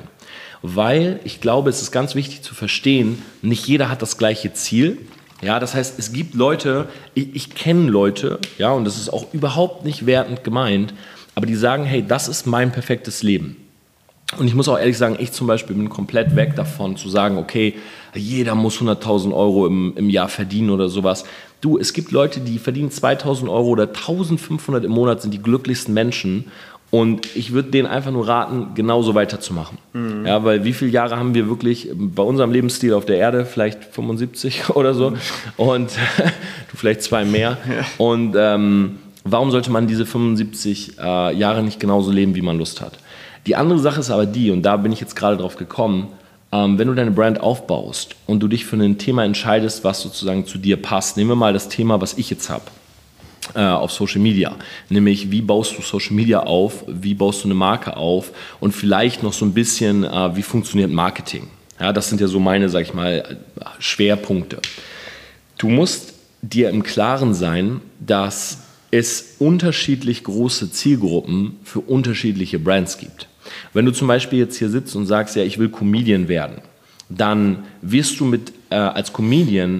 S1: Weil ich glaube, es ist ganz wichtig zu verstehen, nicht jeder hat das gleiche Ziel. Ja, das heißt, es gibt Leute, ich, ich kenne Leute, ja, und das ist auch überhaupt nicht wertend gemeint, aber die sagen, hey, das ist mein perfektes Leben. Und ich muss auch ehrlich sagen, ich zum Beispiel bin komplett weg davon zu sagen, okay, jeder muss hunderttausend Euro im, im Jahr verdienen oder sowas. Du, es gibt Leute, die verdienen zweitausend Euro oder eintausendfünfhundert im Monat, sind die glücklichsten Menschen. Und ich würde denen einfach nur raten, genauso weiterzumachen. Mhm. Ja, weil wie viele Jahre haben wir wirklich bei unserem Lebensstil auf der Erde? Vielleicht fünfundsiebzig oder so. Und du vielleicht zwei mehr. Ja. Und ähm, warum sollte man diese fünfundsiebzig äh, Jahre nicht genauso leben, wie man Lust hat? Die andere Sache ist aber die, und da bin ich jetzt gerade drauf gekommen, ähm, wenn du deine Brand aufbaust und du dich für ein Thema entscheidest, was sozusagen zu dir passt. Nehmen wir mal das Thema, was ich jetzt habe. Auf Social Media, nämlich wie baust du Social Media auf, wie baust du eine Marke auf und vielleicht noch so ein bisschen, äh, wie funktioniert Marketing. Ja, das sind ja so meine, sag ich mal, Schwerpunkte. Du musst dir im Klaren sein, dass es unterschiedlich große Zielgruppen für unterschiedliche Brands gibt. Wenn du zum Beispiel jetzt hier sitzt und sagst, ja, ich will Comedian werden, dann wirst du mit äh, als Comedian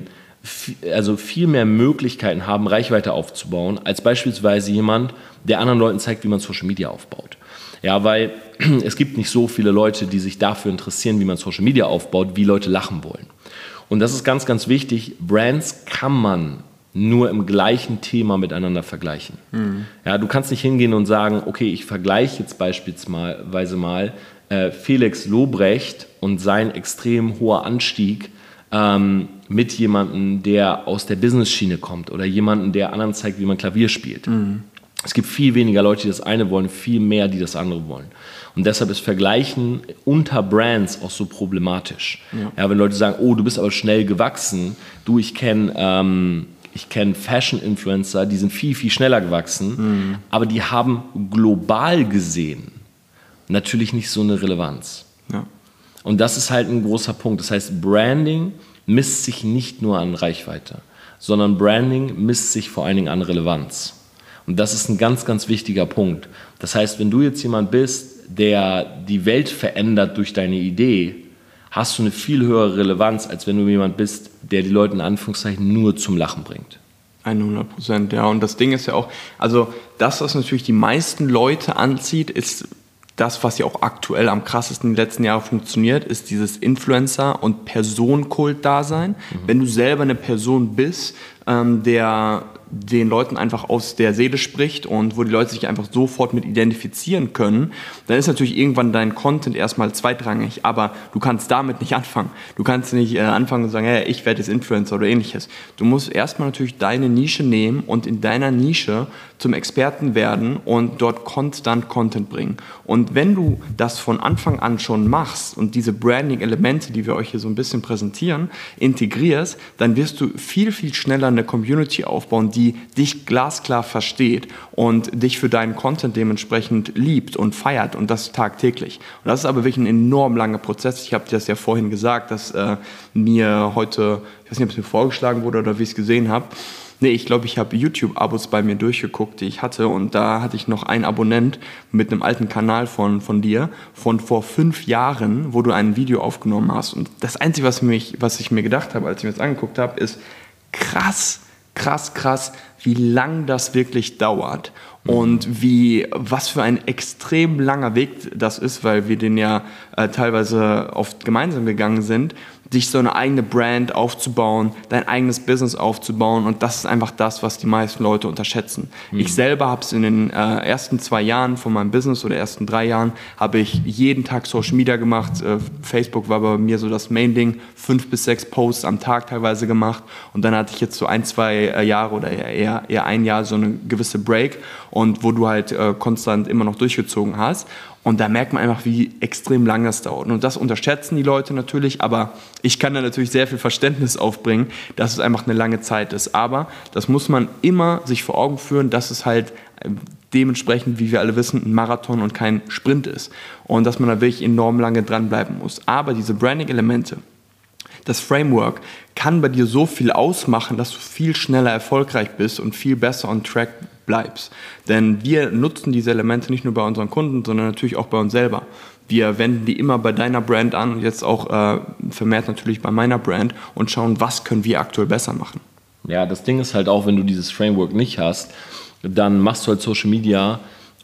S1: also viel mehr Möglichkeiten haben, Reichweite aufzubauen, als beispielsweise jemand, der anderen Leuten zeigt, wie man Social Media aufbaut. Ja, weil es gibt nicht so viele Leute, die sich dafür interessieren, wie man Social Media aufbaut, wie Leute lachen wollen. Und das ist ganz, ganz wichtig. Brands kann man nur im gleichen Thema miteinander vergleichen. Mhm. Ja, du kannst nicht hingehen und sagen, okay, ich vergleiche jetzt beispielsweise mal äh, Felix Lobrecht und sein extrem hoher Anstieg ähm, mit jemandem, der aus der Business-Schiene kommt oder jemandem, der anderen zeigt, wie man Klavier spielt. Mhm. Es gibt viel weniger Leute, die das eine wollen, viel mehr, die das andere wollen. Und deshalb ist Vergleichen unter Brands auch so problematisch. Ja. Ja, wenn Leute sagen, oh, du bist aber schnell gewachsen. Du, ich kenne ähm, ich kenn Fashion-Influencer, die sind viel, viel schneller gewachsen, mhm. aber die haben global gesehen natürlich nicht so eine Relevanz. Ja. Und das ist halt ein großer Punkt. Das heißt, Branding misst sich nicht nur an Reichweite, sondern Branding misst sich vor allen Dingen an Relevanz. Und das ist ein ganz, ganz wichtiger Punkt. Das heißt, wenn du jetzt jemand bist, der die Welt verändert durch deine Idee, hast du eine viel höhere Relevanz, als wenn du jemand bist, der die Leute in Anführungszeichen nur zum Lachen bringt.
S2: hundert Prozent, ja. Und das Ding ist ja auch, also das, was natürlich die meisten Leute anzieht, ist das, was ja auch aktuell am krassesten die letzten Jahre funktioniert, ist dieses Influencer- und Personenkult-Dasein. Mhm. Wenn du selber eine Person bist, ähm, der den Leuten einfach aus der Seele spricht und wo die Leute sich einfach sofort mit identifizieren können, dann ist natürlich irgendwann dein Content erstmal zweitrangig, aber du kannst damit nicht anfangen. Du kannst nicht äh, anfangen und sagen, hey, ich werde jetzt Influencer oder ähnliches. Du musst erstmal natürlich deine Nische nehmen und in deiner Nische zum Experten werden und dort konstant Content bringen. Und wenn du das von Anfang an schon machst und diese Branding-Elemente, die wir euch hier so ein bisschen präsentieren, integrierst, dann wirst du viel, viel schneller eine Community aufbauen, die dich glasklar versteht und dich für deinen Content dementsprechend liebt und feiert und das tagtäglich. Und das ist aber wirklich ein enorm langer Prozess. Ich habe dir das ja vorhin gesagt, dass äh, mir heute, ich weiß nicht, ob es mir vorgeschlagen wurde oder wie ich es gesehen habe, nee, ich glaube, ich habe YouTube-Abos bei mir durchgeguckt, die ich hatte und da hatte ich noch einen Abonnent mit einem alten Kanal von, von dir, von vor fünf Jahren, wo du ein Video aufgenommen hast. Und das Einzige, was, mich, was ich mir gedacht habe, als ich mir das angeguckt habe, ist krass, krass, krass, wie lang das wirklich dauert und wie, was für ein extrem langer Weg das ist, weil wir den ja äh, teilweise oft gemeinsam gegangen sind, dich so eine eigene Brand aufzubauen, dein eigenes Business aufzubauen und das ist einfach das, was die meisten Leute unterschätzen. Mhm. Ich selber habe es in den äh, ersten zwei Jahren von meinem Business oder ersten drei Jahren habe ich jeden Tag Social Media gemacht. Äh, Facebook war bei mir so das Main-Ding, fünf bis sechs Posts am Tag teilweise gemacht und dann hatte ich jetzt so ein, zwei äh, Jahre oder eher, eher ein Jahr so eine gewisse Break und wo du halt äh, konstant immer noch durchgezogen hast. Und da merkt man einfach, wie extrem lang das dauert. Und das unterschätzen die Leute natürlich, aber ich kann da natürlich sehr viel Verständnis aufbringen, dass es einfach eine lange Zeit ist. Aber das muss man immer sich vor Augen führen, dass es halt dementsprechend, wie wir alle wissen, ein Marathon und kein Sprint ist. Und dass man da wirklich enorm lange dranbleiben muss. Aber diese Branding-Elemente, das Framework kann bei dir so viel ausmachen, dass du viel schneller erfolgreich bist und viel besser on track bleibst. Denn wir nutzen diese Elemente nicht nur bei unseren Kunden, sondern natürlich auch bei uns selber. Wir wenden die immer bei deiner Brand an und jetzt auch äh, vermehrt natürlich bei meiner Brand und schauen, was können wir aktuell besser machen.
S1: Ja, das Ding ist halt auch, wenn du dieses Framework nicht hast, dann machst du halt Social Media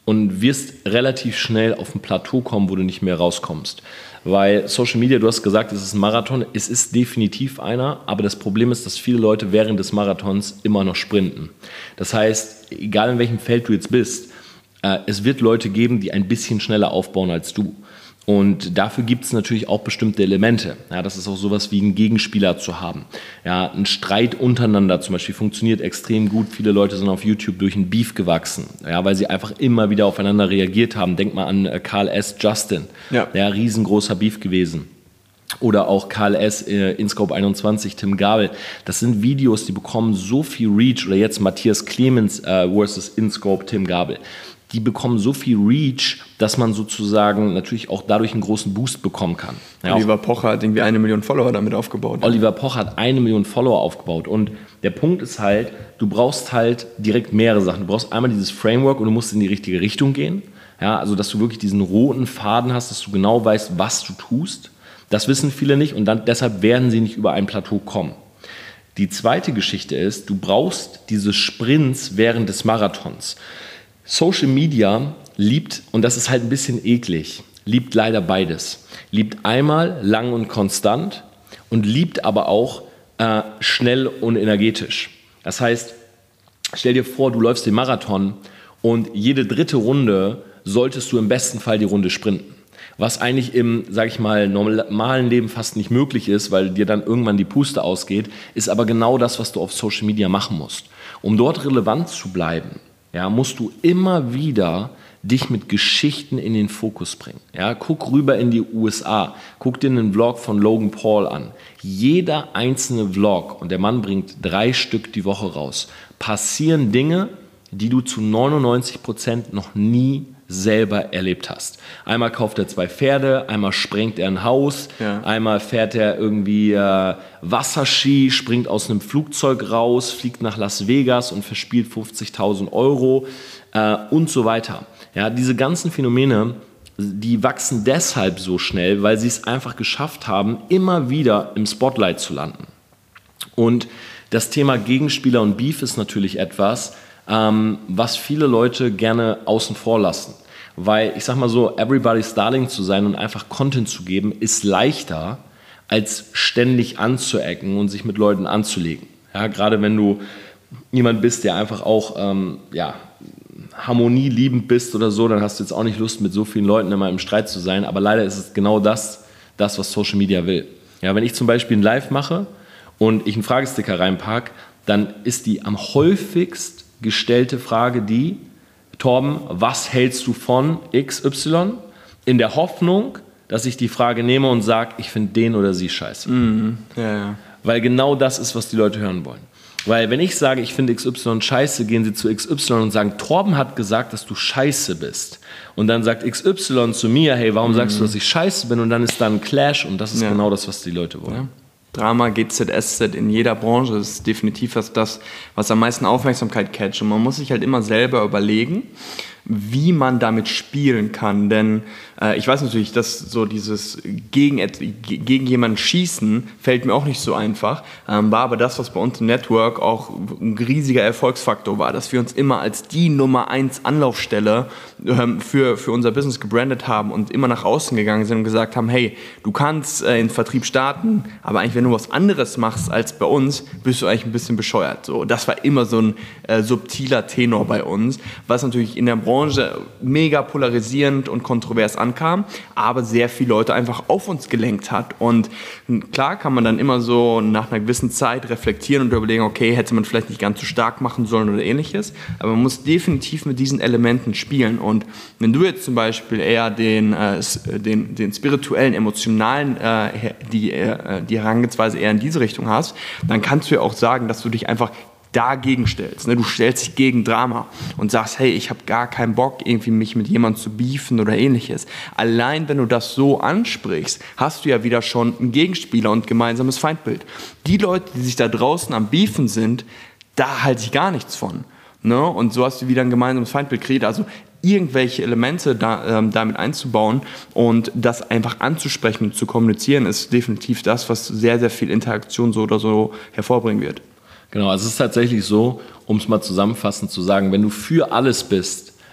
S1: und wirst relativ schnell auf ein Plateau kommen, wo du nicht mehr rauskommst. Weil Social Media, du hast gesagt, es ist ein Marathon, es ist definitiv einer, aber das Problem ist, dass viele Leute während des Marathons immer noch sprinten. Das heißt, egal in welchem Feld du jetzt bist, äh, es wird Leute geben, die ein bisschen schneller aufbauen als du. Und dafür gibt es natürlich auch bestimmte Elemente. Ja, das ist auch sowas wie einen Gegenspieler zu haben. Ja, ein Streit untereinander zum Beispiel funktioniert extrem gut. Viele Leute sind auf YouTube durch ein Beef gewachsen, ja, weil sie einfach immer wieder aufeinander reagiert haben. Denk mal an Karl S. Justin, ja. Ja, riesengroßer Beef gewesen. Oder auch Karl S., äh, InScope einundzwanzig, Tim Gabel. Das sind Videos, die bekommen so viel Reach. Oder jetzt Matthias Clemens äh, versus InScope, Tim Gabel. Die bekommen so viel Reach, dass man sozusagen natürlich auch dadurch einen großen Boost bekommen kann. Ja,
S2: Oliver Pocher hat irgendwie eine Million Follower damit aufgebaut.
S1: Oliver Pocher hat eine Million Follower aufgebaut. Und der Punkt ist halt, du brauchst halt direkt mehrere Sachen. Du brauchst einmal dieses Framework und du musst in die richtige Richtung gehen. Ja, also, dass du wirklich diesen roten Faden hast, dass du genau weißt, was du tust. Das wissen viele nicht und dann, deshalb werden sie nicht über ein Plateau kommen. Die zweite Geschichte ist, du brauchst diese Sprints während des Marathons. Social Media liebt, und das ist halt ein bisschen eklig, liebt leider beides. Liebt einmal lang und konstant und liebt aber auch äh, schnell und energetisch. Das heißt, stell dir vor, du läufst den Marathon und jede dritte Runde solltest du im besten Fall die Runde sprinten. Was eigentlich im, sag ich mal, normalen Leben fast nicht möglich ist, weil dir dann irgendwann die Puste ausgeht, ist aber genau das, was du auf Social Media machen musst. Um dort relevant zu bleiben, ja, musst du immer wieder dich mit Geschichten in den Fokus bringen. Ja, guck rüber in die U S A, guck dir einen Vlog von Logan Paul an. Jeder einzelne Vlog, und der Mann bringt drei Stück die Woche raus, passieren Dinge, die du zu neunundneunzig Prozent noch nie selber erlebt hast. Einmal kauft er zwei Pferde, einmal sprengt er ein Haus, ja. Einmal fährt er irgendwie äh, Wasserski, springt aus einem Flugzeug raus, fliegt nach Las Vegas und verspielt fünfzigtausend Euro äh, und so weiter. Ja, diese ganzen Phänomene, die wachsen deshalb so schnell, weil sie es einfach geschafft haben, immer wieder im Spotlight zu landen. Und das Thema Gegenspieler und Beef ist natürlich etwas, ähm, was viele Leute gerne außen vor lassen. Weil, ich sag mal so, everybody's darling zu sein und einfach Content zu geben, ist leichter, als ständig anzuecken und sich mit Leuten anzulegen. Ja, gerade wenn du jemand bist, der einfach auch ähm, ja, harmonieliebend bist oder so, dann hast du jetzt auch nicht Lust, mit so vielen Leuten immer im Streit zu sein. Aber leider ist es genau das, das was Social Media will. Ja, wenn ich zum Beispiel ein Live mache und ich einen Fragesticker reinpacke, dann ist die am häufigst gestellte Frage die: Torben, was hältst du von X Y? In der Hoffnung, dass ich die Frage nehme und sage, ich finde den oder sie scheiße.
S2: Mhm. Ja, ja.
S1: Weil genau das ist, was die Leute hören wollen. Weil wenn ich sage, ich finde X Y scheiße, gehen sie zu X Y und sagen, Torben hat gesagt, dass du scheiße bist. Und dann sagt X Y zu mir, hey, warum mhm. sagst du, dass ich scheiße bin? Und dann ist da ein Clash und das ist ja genau das, was die Leute wollen. Ja.
S2: Drama, G Z S Z in jeder Branche ist definitiv das, was am meisten Aufmerksamkeit catcht. Und man muss sich halt immer selber überlegen, wie man damit spielen kann. Denn äh, ich weiß natürlich, dass so dieses gegen, gegen jemanden schießen fällt mir auch nicht so einfach. Ähm, war aber das, was bei uns im Network auch ein riesiger Erfolgsfaktor war, dass wir uns immer als die Nummer eins Anlaufstelle ähm, für, für unser Business gebrandet haben und immer nach außen gegangen sind und gesagt haben, hey, du kannst äh, in Vertrieb starten, aber eigentlich, wenn du was anderes machst als bei uns, bist du eigentlich ein bisschen bescheuert. So, das war immer so ein äh, subtiler Tenor bei uns, was natürlich in der Branche mega polarisierend und kontrovers ankam, aber sehr viele Leute einfach auf uns gelenkt hat. Und klar kann man dann immer so nach einer gewissen Zeit reflektieren und überlegen, okay, hätte man vielleicht nicht ganz so stark machen sollen oder ähnliches, aber man muss definitiv mit diesen Elementen spielen. Und wenn du jetzt zum Beispiel eher den, äh, den, den spirituellen, emotionalen, äh, die, äh, die Herangehensweise eher in diese Richtung hast, dann kannst du ja auch sagen, dass du dich einfach dagegen stellst. Ne? Du stellst dich gegen Drama und sagst, hey, ich habe gar keinen Bock, irgendwie mich mit jemandem zu beefen oder ähnliches. Allein wenn du das so ansprichst, hast du ja wieder schon einen Gegenspieler und gemeinsames Feindbild. Die Leute, die sich da draußen am Beefen sind, da halte ich gar nichts von. Ne? Und so hast du wieder ein gemeinsames Feindbild kreiert. Also irgendwelche Elemente da, ähm, damit einzubauen und das einfach anzusprechen und zu kommunizieren, ist definitiv das, was sehr, sehr viel Interaktion so oder so hervorbringen wird.
S1: Genau, also es ist tatsächlich so, um es mal zusammenfassend zu sagen, wenn du für alles bist,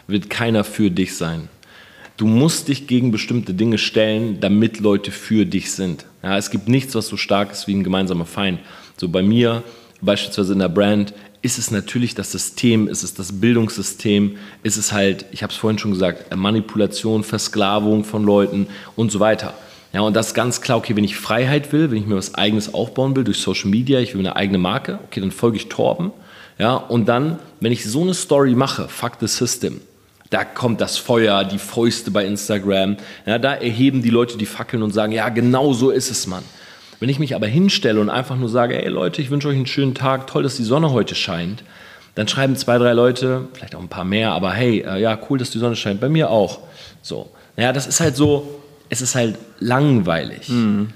S1: wird keiner für dich sein. Du musst dich gegen bestimmte Dinge stellen, damit Leute für dich sind. Ja, es gibt nichts, was so stark ist wie ein gemeinsamer Feind. So bei mir, beispielsweise in der Brand, ist es natürlich das System, ist es das Bildungssystem, ist es halt, ich habe es vorhin schon gesagt, Manipulation, Versklavung von Leuten und so weiter. Ja, und das ist ganz klar, okay, wenn ich Freiheit will, wenn ich mir was Eigenes aufbauen will durch Social Media, ich will eine eigene Marke, okay, dann folge ich Torben. Ja, und dann, wenn ich so eine Story mache, fuck the system, da kommt das Feuer, die Fäuste bei Instagram, ja, da erheben die Leute die Fackeln und sagen, ja, genau so ist es, Mann. Wenn ich mich aber hinstelle und einfach nur sage, ey Leute, ich wünsche euch einen schönen Tag, toll, dass die Sonne heute scheint, dann schreiben zwei, drei Leute, vielleicht auch ein paar mehr, aber hey, äh, ja, cool, dass die Sonne scheint, bei mir auch. So, naja, das ist halt so, es ist halt langweilig, mhm.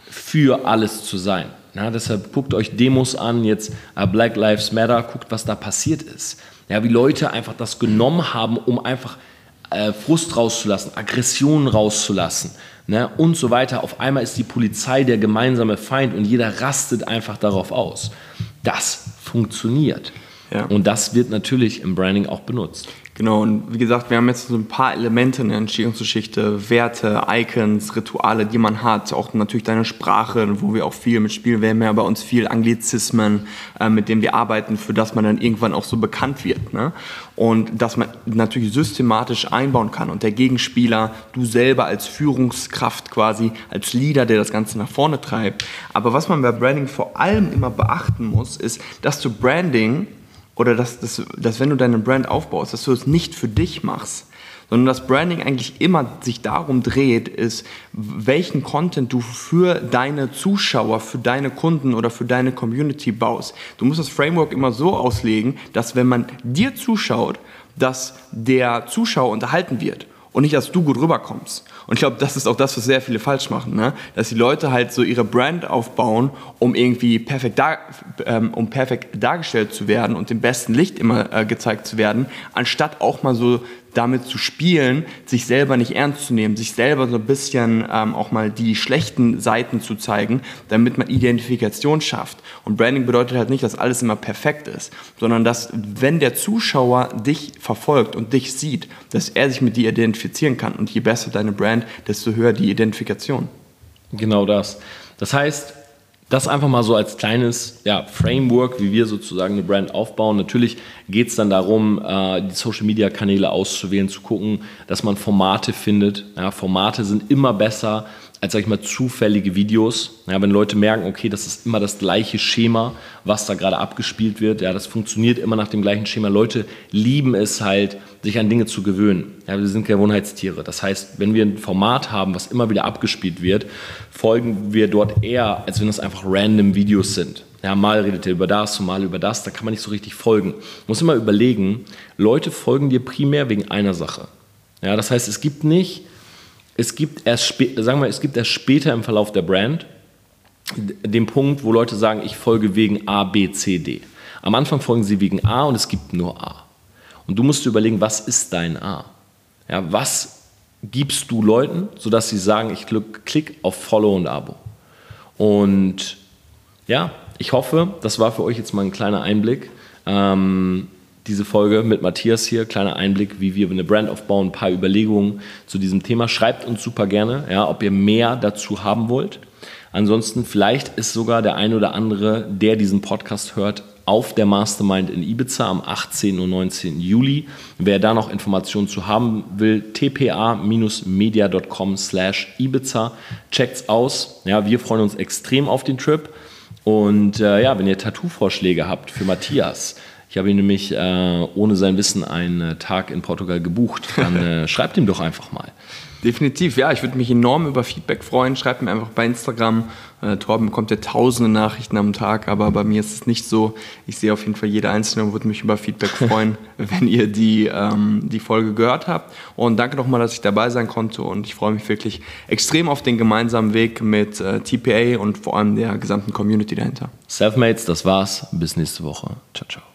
S1: für alles zu sein. Ja, deshalb guckt euch Demos an, jetzt uh, Black Lives Matter, guckt, was da passiert ist. Ja, wie Leute einfach das genommen haben, um einfach äh, Frust rauszulassen, Aggressionen rauszulassen, ne, und so weiter. Auf einmal ist die Polizei der gemeinsame Feind und jeder rastet einfach darauf aus. Das funktioniert. Ja. Und das wird natürlich im Branding auch benutzt.
S2: Genau, und wie gesagt, wir haben jetzt so ein paar Elemente in der Entstehungsgeschichte, Werte, Icons, Rituale, die man hat, auch natürlich deine Sprache, wo wir auch viel mitspielen. Wir haben ja bei uns viel Anglizismen, äh, mit denen wir arbeiten, für das man dann irgendwann auch so bekannt wird, ne? Und dass man natürlich systematisch einbauen kann und der Gegenspieler, du selber als Führungskraft quasi, als Leader, der das Ganze nach vorne treibt. Aber was man bei Branding vor allem immer beachten muss, ist, dass du Branding oder dass, dass, dass wenn du deine Brand aufbaust, dass du es nicht für dich machst, sondern dass Branding eigentlich immer sich darum dreht, ist, welchen Content du für deine Zuschauer, für deine Kunden oder für deine Community baust. Du musst das Framework immer so auslegen, dass wenn man dir zuschaut, dass der Zuschauer unterhalten wird und nicht, dass du gut rüberkommst. Und ich glaube, das ist auch das, was sehr viele falsch machen, ne? Dass die Leute halt so ihre Brand aufbauen, um irgendwie perfekt, dar- ähm, um perfekt dargestellt zu werden und im besten Licht immer äh, gezeigt zu werden, anstatt auch mal so damit zu spielen, sich selber nicht ernst zu nehmen, sich selber so ein bisschen ähm, auch mal die schlechten Seiten zu zeigen, damit man Identifikation schafft. Und Branding bedeutet halt nicht, dass alles immer perfekt ist, sondern dass, wenn der Zuschauer dich verfolgt und dich sieht, dass er sich mit dir identifizieren kann. Und je besser deine Brand, desto höher die Identifikation.
S1: Genau das. Das heißt, das einfach mal so als kleines, ja, Framework, wie wir sozusagen eine Brand aufbauen. Natürlich geht es dann darum, äh, die Social-Media-Kanäle auszuwählen, zu gucken, dass man Formate findet. Ja, Formate sind immer besser als, sag ich mal, zufällige Videos. Ja, wenn Leute merken, okay, das ist immer das gleiche Schema, was da gerade abgespielt wird. Ja, das funktioniert immer nach dem gleichen Schema. Leute lieben es halt, sich an Dinge zu gewöhnen. Ja, wir sind Gewohnheitstiere. Das heißt, wenn wir ein Format haben, was immer wieder abgespielt wird, folgen wir dort eher, als wenn das einfach random Videos sind. Ja, mal redet ihr über das, mal über das, da kann man nicht so richtig folgen. Man muss immer überlegen, Leute folgen dir primär wegen einer Sache. Ja, das heißt, es gibt nicht, es gibt erst, spä- sagen wir, es gibt erst später im Verlauf der Brand den Punkt, wo Leute sagen, ich folge wegen A, B, C, D. Am Anfang folgen sie wegen A und es gibt nur A. Und du musst dir überlegen, was ist dein A? Ja, was gibst du Leuten, sodass sie sagen, ich klicke auf Follow und Abo. Und ja, ich hoffe, das war für euch jetzt mal ein kleiner Einblick. Ähm, diese Folge mit Matthias hier, kleiner Einblick, wie wir eine Brand aufbauen, ein paar Überlegungen zu diesem Thema. Schreibt uns super gerne, ja, ob ihr mehr dazu haben wollt. Ansonsten vielleicht ist sogar der ein oder andere, der diesen Podcast hört, auf der Mastermind in Ibiza am achtzehnten und neunzehnten Juli. Wer da noch Informationen zu haben will, t p a dash media dot com slash Ibiza. Checkt's aus. Ja, wir freuen uns extrem auf den Trip. Und äh, ja, wenn ihr Tattoo-Vorschläge habt für Matthias, ich habe ihn nämlich äh, ohne sein Wissen einen Tag in Portugal gebucht, dann äh, schreibt ihm doch einfach mal.
S2: Definitiv, ja, ich würde mich enorm über Feedback freuen. Schreibt mir einfach bei Instagram. Äh, Torben bekommt ja tausende Nachrichten am Tag, aber bei mir ist es nicht so. Ich sehe auf jeden Fall jede einzelne und würde mich über Feedback freuen, wenn ihr die, ähm, die Folge gehört habt. Und danke nochmal, dass ich dabei sein konnte und ich freue mich wirklich extrem auf den gemeinsamen Weg mit äh, T P A und vor allem der gesamten Community dahinter.
S1: Selfmates, das war's. Bis nächste Woche. Ciao, ciao.